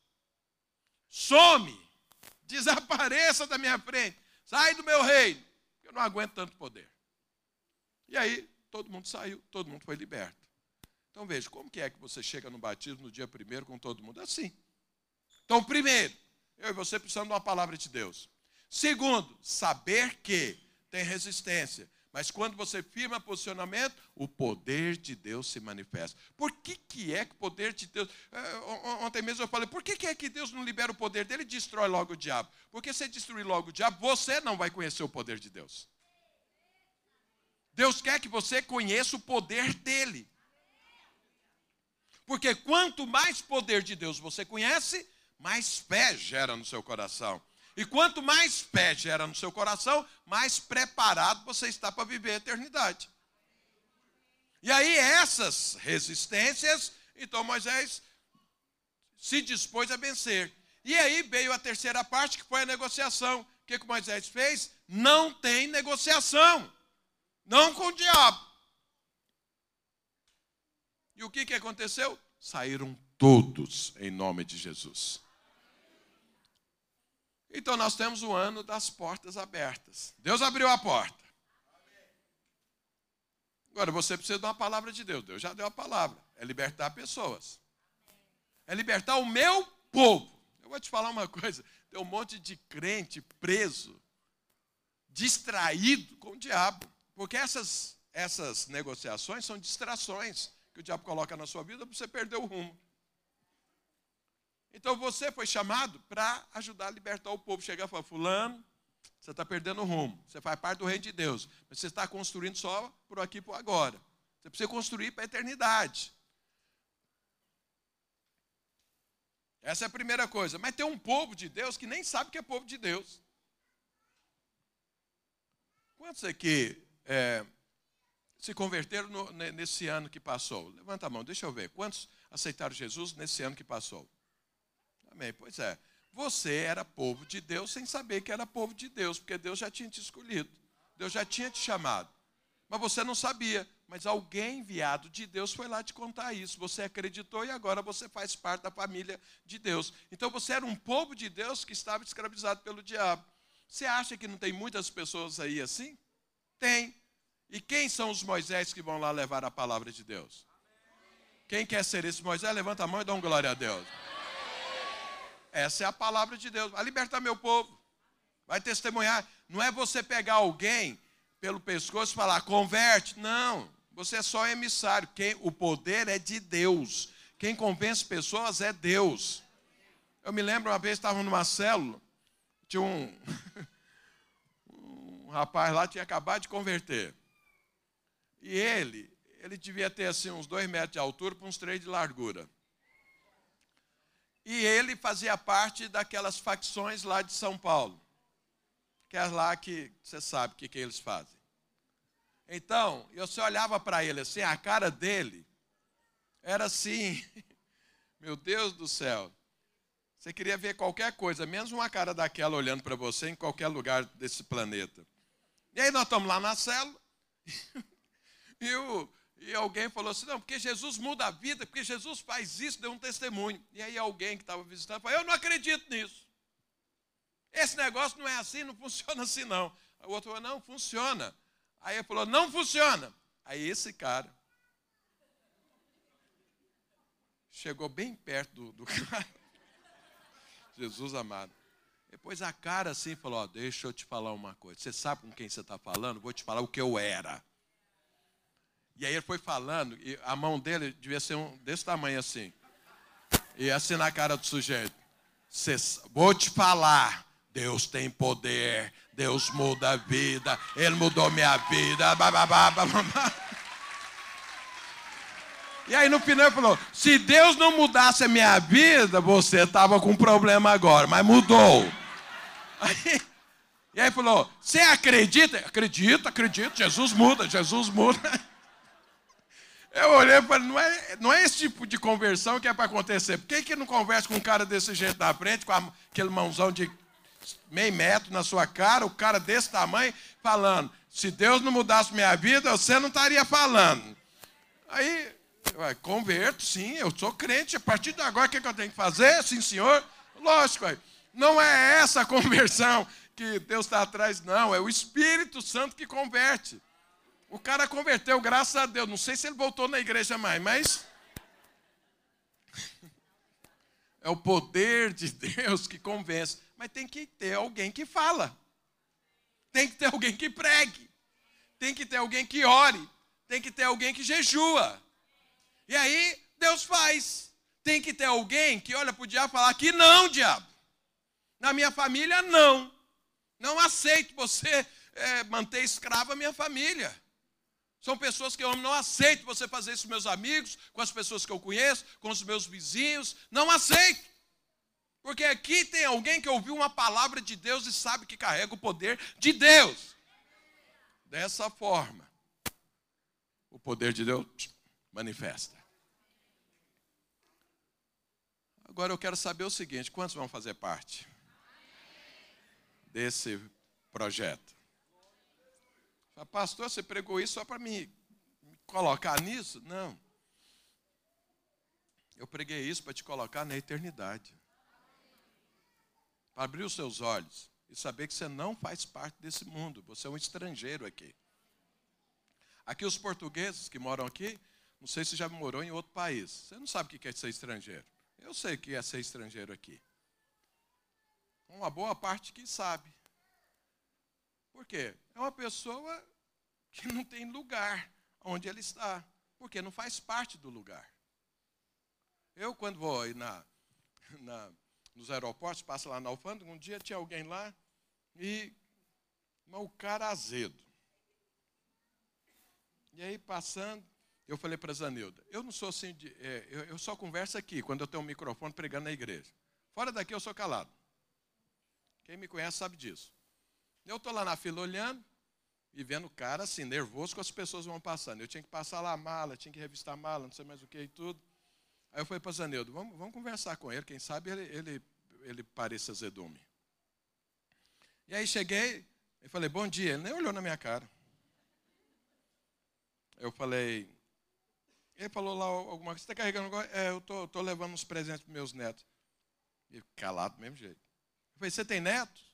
Some. Desapareça da minha frente. Sai do meu reino. Eu não aguento tanto poder. E aí todo mundo saiu, todo mundo foi liberto. Então veja, como que é que você chega no batismo no dia 1º com todo mundo? Assim. Então, primeiro, eu e você precisamos de uma palavra de Deus. Segundo, saber que tem resistência. Mas quando você firma posicionamento, o poder de Deus se manifesta. Por que é que o poder de Deus... Ontem mesmo eu falei, por que é que Deus não libera o poder dele e destrói logo o diabo? Porque se destruir logo o diabo, você não vai conhecer o poder de Deus. Deus quer que você conheça o poder dele. Porque quanto mais poder de Deus você conhece, mais fé gera no seu coração. E quanto mais fé gera no seu coração, mais preparado você está para viver a eternidade. E aí essas resistências, então Moisés se dispôs a vencer. E aí veio a terceira parte, que foi a negociação. O que Moisés fez? Não tem negociação. Não com o diabo. E o que aconteceu? Saíram todos em nome de Jesus. Então nós temos o ano das portas abertas. Deus abriu a porta. Agora você precisa de uma palavra de Deus. Deus já deu a palavra. É libertar pessoas. É libertar o meu povo. Eu vou te falar uma coisa. Tem um monte de crente preso, distraído com o diabo. Porque essas negociações são distrações que o diabo coloca na sua vida para você perder o rumo. Então você foi chamado para ajudar a libertar o povo. Chegar e falar, fulano, você está perdendo o rumo. Você faz parte do reino de Deus. Mas você está construindo só por aqui e por agora. Você precisa construir para a eternidade. Essa é a primeira coisa. Mas tem um povo de Deus que nem sabe que é povo de Deus. Quantos aqui se converteram nesse ano que passou? Levanta a mão, deixa eu ver. Quantos aceitaram Jesus nesse ano que passou? Amém, pois é. Você era povo de Deus sem saber que era povo de Deus, porque Deus já tinha te escolhido. Deus já tinha te chamado. Mas você não sabia. Mas alguém enviado de Deus foi lá te contar isso. Você acreditou e agora você faz parte da família de Deus. Então você era um povo de Deus que estava escravizado pelo diabo. Você acha que não tem muitas pessoas aí assim? Tem. E quem são os Moisés que vão lá levar a palavra de Deus? Quem quer ser esse Moisés, levanta a mão e dá um glória a Deus. Essa é a palavra de Deus. Vai libertar meu povo. Vai testemunhar. Não é você pegar alguém pelo pescoço e falar, converte. Não. Você é só emissário. O poder é de Deus. Quem convence pessoas é Deus. Eu me lembro uma vez, estava numa célula, tinha um rapaz lá, tinha acabado de converter. E ele devia ter assim uns 2 metros de altura para uns 3 de largura. E ele fazia parte daquelas facções lá de São Paulo. Que é lá que você sabe o que eles fazem. Então, você olhava para ele assim, a cara dele era assim, meu Deus do céu. Você queria ver qualquer coisa, menos uma cara daquela olhando para você em qualquer lugar desse planeta. E aí nós estamos lá na célula, e alguém falou assim, não, porque Jesus muda a vida, porque Jesus faz isso, deu um testemunho. E aí alguém que estava visitando falou, eu não acredito nisso. Esse negócio não é assim, não funciona assim não. O outro falou, não, funciona. Aí ele falou, não funciona. Aí esse cara chegou bem perto do cara. Jesus amado. Depois a cara assim falou, deixa eu te falar uma coisa. Você sabe com quem você está falando? Vou te falar o que eu era. E aí ele foi falando, e a mão dele devia ser desse tamanho assim. E assim na cara do sujeito. Vou te falar, Deus tem poder, Deus muda a vida, Ele mudou minha vida. E aí no final ele falou, se Deus não mudasse a minha vida, você estava com um problema agora, mas mudou. E aí falou, você acredita? Acredito, Jesus muda. Eu olhei e falei, não é esse tipo de conversão que é para acontecer. Por que não conversa com um cara desse jeito na frente, com aquele mãozão de meio metro na sua cara, o cara desse tamanho, falando, se Deus não mudasse minha vida, você não estaria falando. Aí, converto, sim, eu sou crente, a partir de agora o que eu tenho que fazer? Sim, senhor? Lógico, não é essa a conversão que Deus está atrás, não, é o Espírito Santo que converte. O cara converteu, graças a Deus, não sei se ele voltou na igreja mais, mas é o poder de Deus que convence. Mas tem que ter alguém que fala, tem que ter alguém que pregue, tem que ter alguém que ore, tem que ter alguém que jejua. E aí, Deus faz. Tem que ter alguém que olha para o diabo e falar que não, diabo. Na minha família, não. Não aceito você manter escrava a minha família. São pessoas que eu amo, não aceito você fazer isso com meus amigos, com as pessoas que eu conheço, com os meus vizinhos. Não aceito. Porque aqui tem alguém que ouviu uma palavra de Deus e sabe que carrega o poder de Deus. Dessa forma, o poder de Deus manifesta. Agora eu quero saber o seguinte, quantos vão fazer parte desse projeto? Pastor, você pregou isso só para me colocar nisso? Não. Eu preguei isso para te colocar na eternidade. Para abrir os seus olhos e saber que você não faz parte desse mundo. Você é um estrangeiro aqui. Aqui os portugueses que moram aqui, não sei se já morou em outro país. Você não sabe o que é ser estrangeiro. Eu sei o que é ser estrangeiro aqui. Uma boa parte que sabe. Por quê? É uma pessoa que não tem lugar onde ele está, porque não faz parte do lugar. Eu, quando vou aí nos aeroportos, passo lá na alfândega, um dia tinha alguém lá, mas o cara azedo. E aí, passando, eu falei para a Zanilda, eu não sou assim, eu só converso aqui, quando eu tenho um microfone pregando na igreja. Fora daqui eu sou calado. Quem me conhece sabe disso. Eu estou lá na fila olhando e vendo o cara assim, nervoso com as pessoas vão passando. Eu tinha que passar lá a mala, tinha que revistar a mala, não sei mais o que e tudo. Aí eu falei para o Zanildo, vamos conversar com ele, quem sabe ele pareça azedume. E aí cheguei e falei, bom dia. Ele nem olhou na minha cara. Eu falei, ele falou lá alguma coisa, você está carregando agora? Eu estou levando uns presentes para meus netos. E calado do mesmo jeito. Eu falei, você tem netos?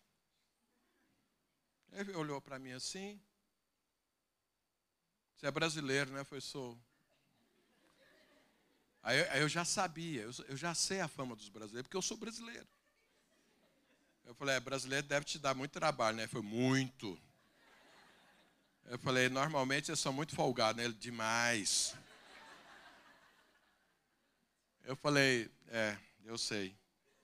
Ele olhou para mim assim. Você é brasileiro, né? Eu falei, sou. Aí eu já sabia, eu já sei a fama dos brasileiros, porque eu sou brasileiro. Eu falei, brasileiro deve te dar muito trabalho, né? Foi muito. Eu falei, normalmente eles são muito folgados, né? Ele, demais. Eu falei, eu sei.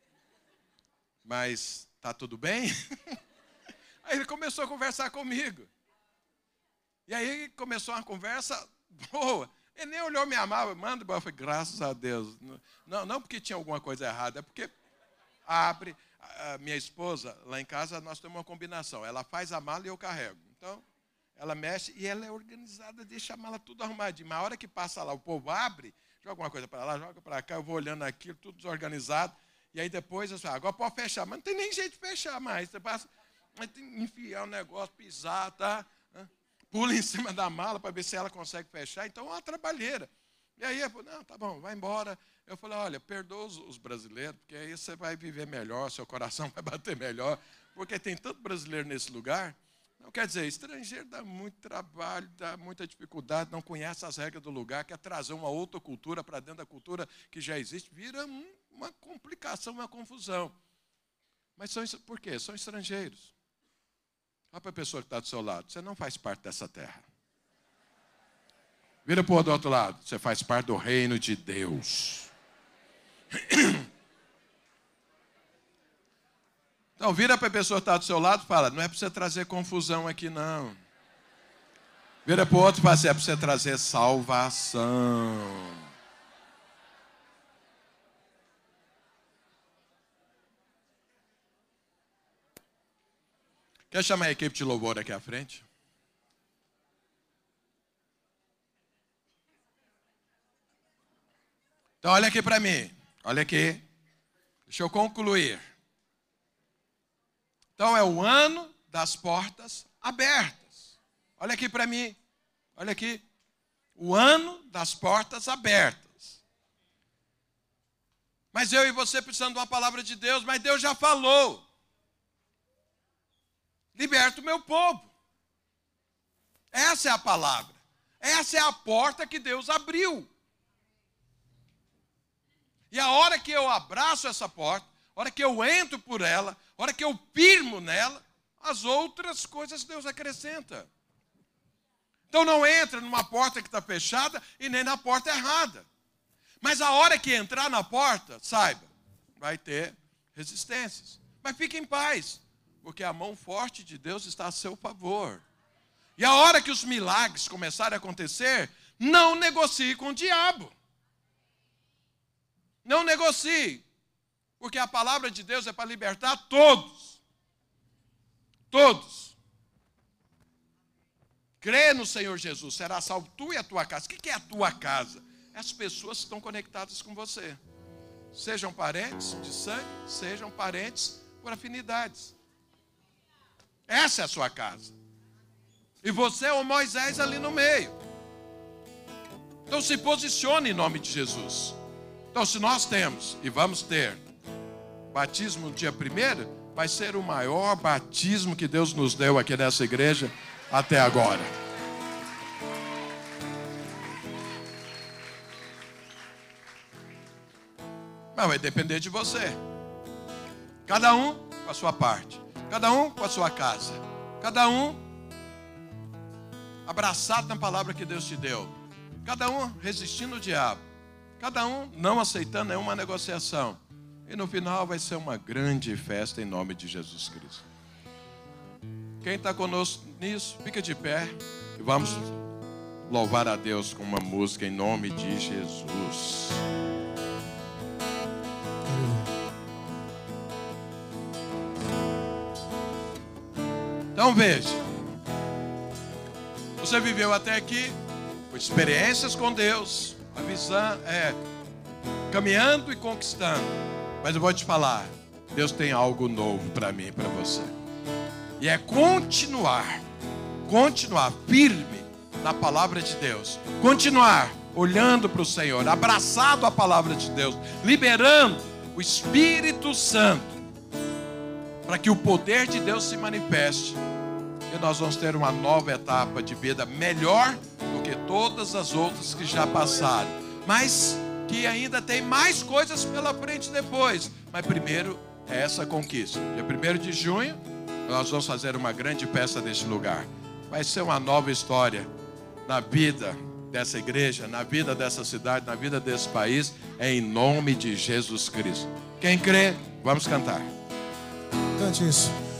Mas tá tudo bem? Aí ele começou a conversar comigo. E aí começou uma conversa boa. Ele nem olhou minha mala, manda, eu falei, graças a Deus. Não porque tinha alguma coisa errada, é porque abre. A minha esposa, lá em casa, nós temos uma combinação. Ela faz a mala e eu carrego. Então, ela mexe e ela é organizada, deixa a mala tudo arrumadinho. Mas a hora que passa lá, o povo abre, joga uma coisa para lá, joga para cá, eu vou olhando aquilo, tudo desorganizado. E aí depois, eu falo, agora pode fechar. Mas não tem nem jeito de fechar mais. Você passa, tem que enfiar o negócio, pisar, tá? Pula em cima da mala para ver se ela consegue fechar. Então, é uma trabalheira. E aí, eu falei, não, tá bom, vai embora. Eu falei, olha, perdoa os brasileiros, porque aí você vai viver melhor, seu coração vai bater melhor, porque tem tanto brasileiro nesse lugar. Não quer dizer, estrangeiro dá muito trabalho, dá muita dificuldade, não conhece as regras do lugar, quer trazer uma outra cultura para dentro da cultura que já existe, vira uma complicação, uma confusão. Mas por quê? São estrangeiros. Olha para a pessoa que está do seu lado, você não faz parte dessa terra. Vira para o outro lado, você faz parte do reino de Deus. Então, vira para a pessoa que está do seu lado e fala, não é para você trazer confusão aqui, não. Vira para o outro e fala assim, é para você trazer salvação. Quer chamar a equipe de louvor aqui à frente? Então, olha aqui para mim. Olha aqui. Deixa eu concluir. Então, é o ano das portas abertas. Olha aqui para mim. Olha aqui. O ano das portas abertas. Mas eu e você precisamos de uma palavra de Deus, mas Deus já falou. Liberta o meu povo. Essa é a palavra. Essa é a porta que Deus abriu. E a hora que eu abraço essa porta, a hora que eu entro por ela, a hora que eu firmo nela, as outras coisas Deus acrescenta. Então não entra numa porta que está fechada e nem na porta errada. Mas a hora que entrar na porta, saiba, vai ter resistências. Mas fique em paz, porque a mão forte de Deus está a seu favor. E a hora que os milagres começarem a acontecer, não negocie com o diabo. Não negocie, porque a palavra de Deus é para libertar todos. Todos. Crê no Senhor Jesus, será salvo tu e a tua casa. O que é a tua casa? É as pessoas que estão conectadas com você. Sejam parentes de sangue, sejam parentes por afinidades. Essa é a sua casa. E você é o Moisés ali no meio. Então se posicione em nome de Jesus. Então, se nós temos e vamos ter batismo no dia 1º, vai ser o maior batismo que Deus nos deu aqui nessa igreja até agora. Mas vai depender de você. Cada um com a sua parte. Cada um com a sua casa. Cada um abraçado na palavra que Deus te deu. Cada um resistindo ao diabo. Cada um não aceitando nenhuma negociação. E no final vai ser uma grande festa em nome de Jesus Cristo. Quem está conosco nisso, fica de pé. E vamos louvar a Deus com uma música em nome de Jesus. Então veja. Você viveu até aqui com experiências com Deus. A visão é caminhando e conquistando. Mas eu vou te falar, Deus tem algo novo para mim e para você. E é continuar firme na palavra de Deus. Continuar olhando para o Senhor, abraçado à palavra de Deus, liberando o Espírito Santo, para que o poder de Deus se manifeste. E nós vamos ter uma nova etapa de vida melhor do que todas as outras que já passaram, mas que ainda tem mais coisas pela frente depois. Mas primeiro é essa conquista. Dia 1º de junho, nós vamos fazer uma grande festa neste lugar. Vai ser uma nova história na vida dessa igreja, na vida dessa cidade, na vida desse país, em nome de Jesus Cristo. Quem crê, vamos cantar. Cante isso.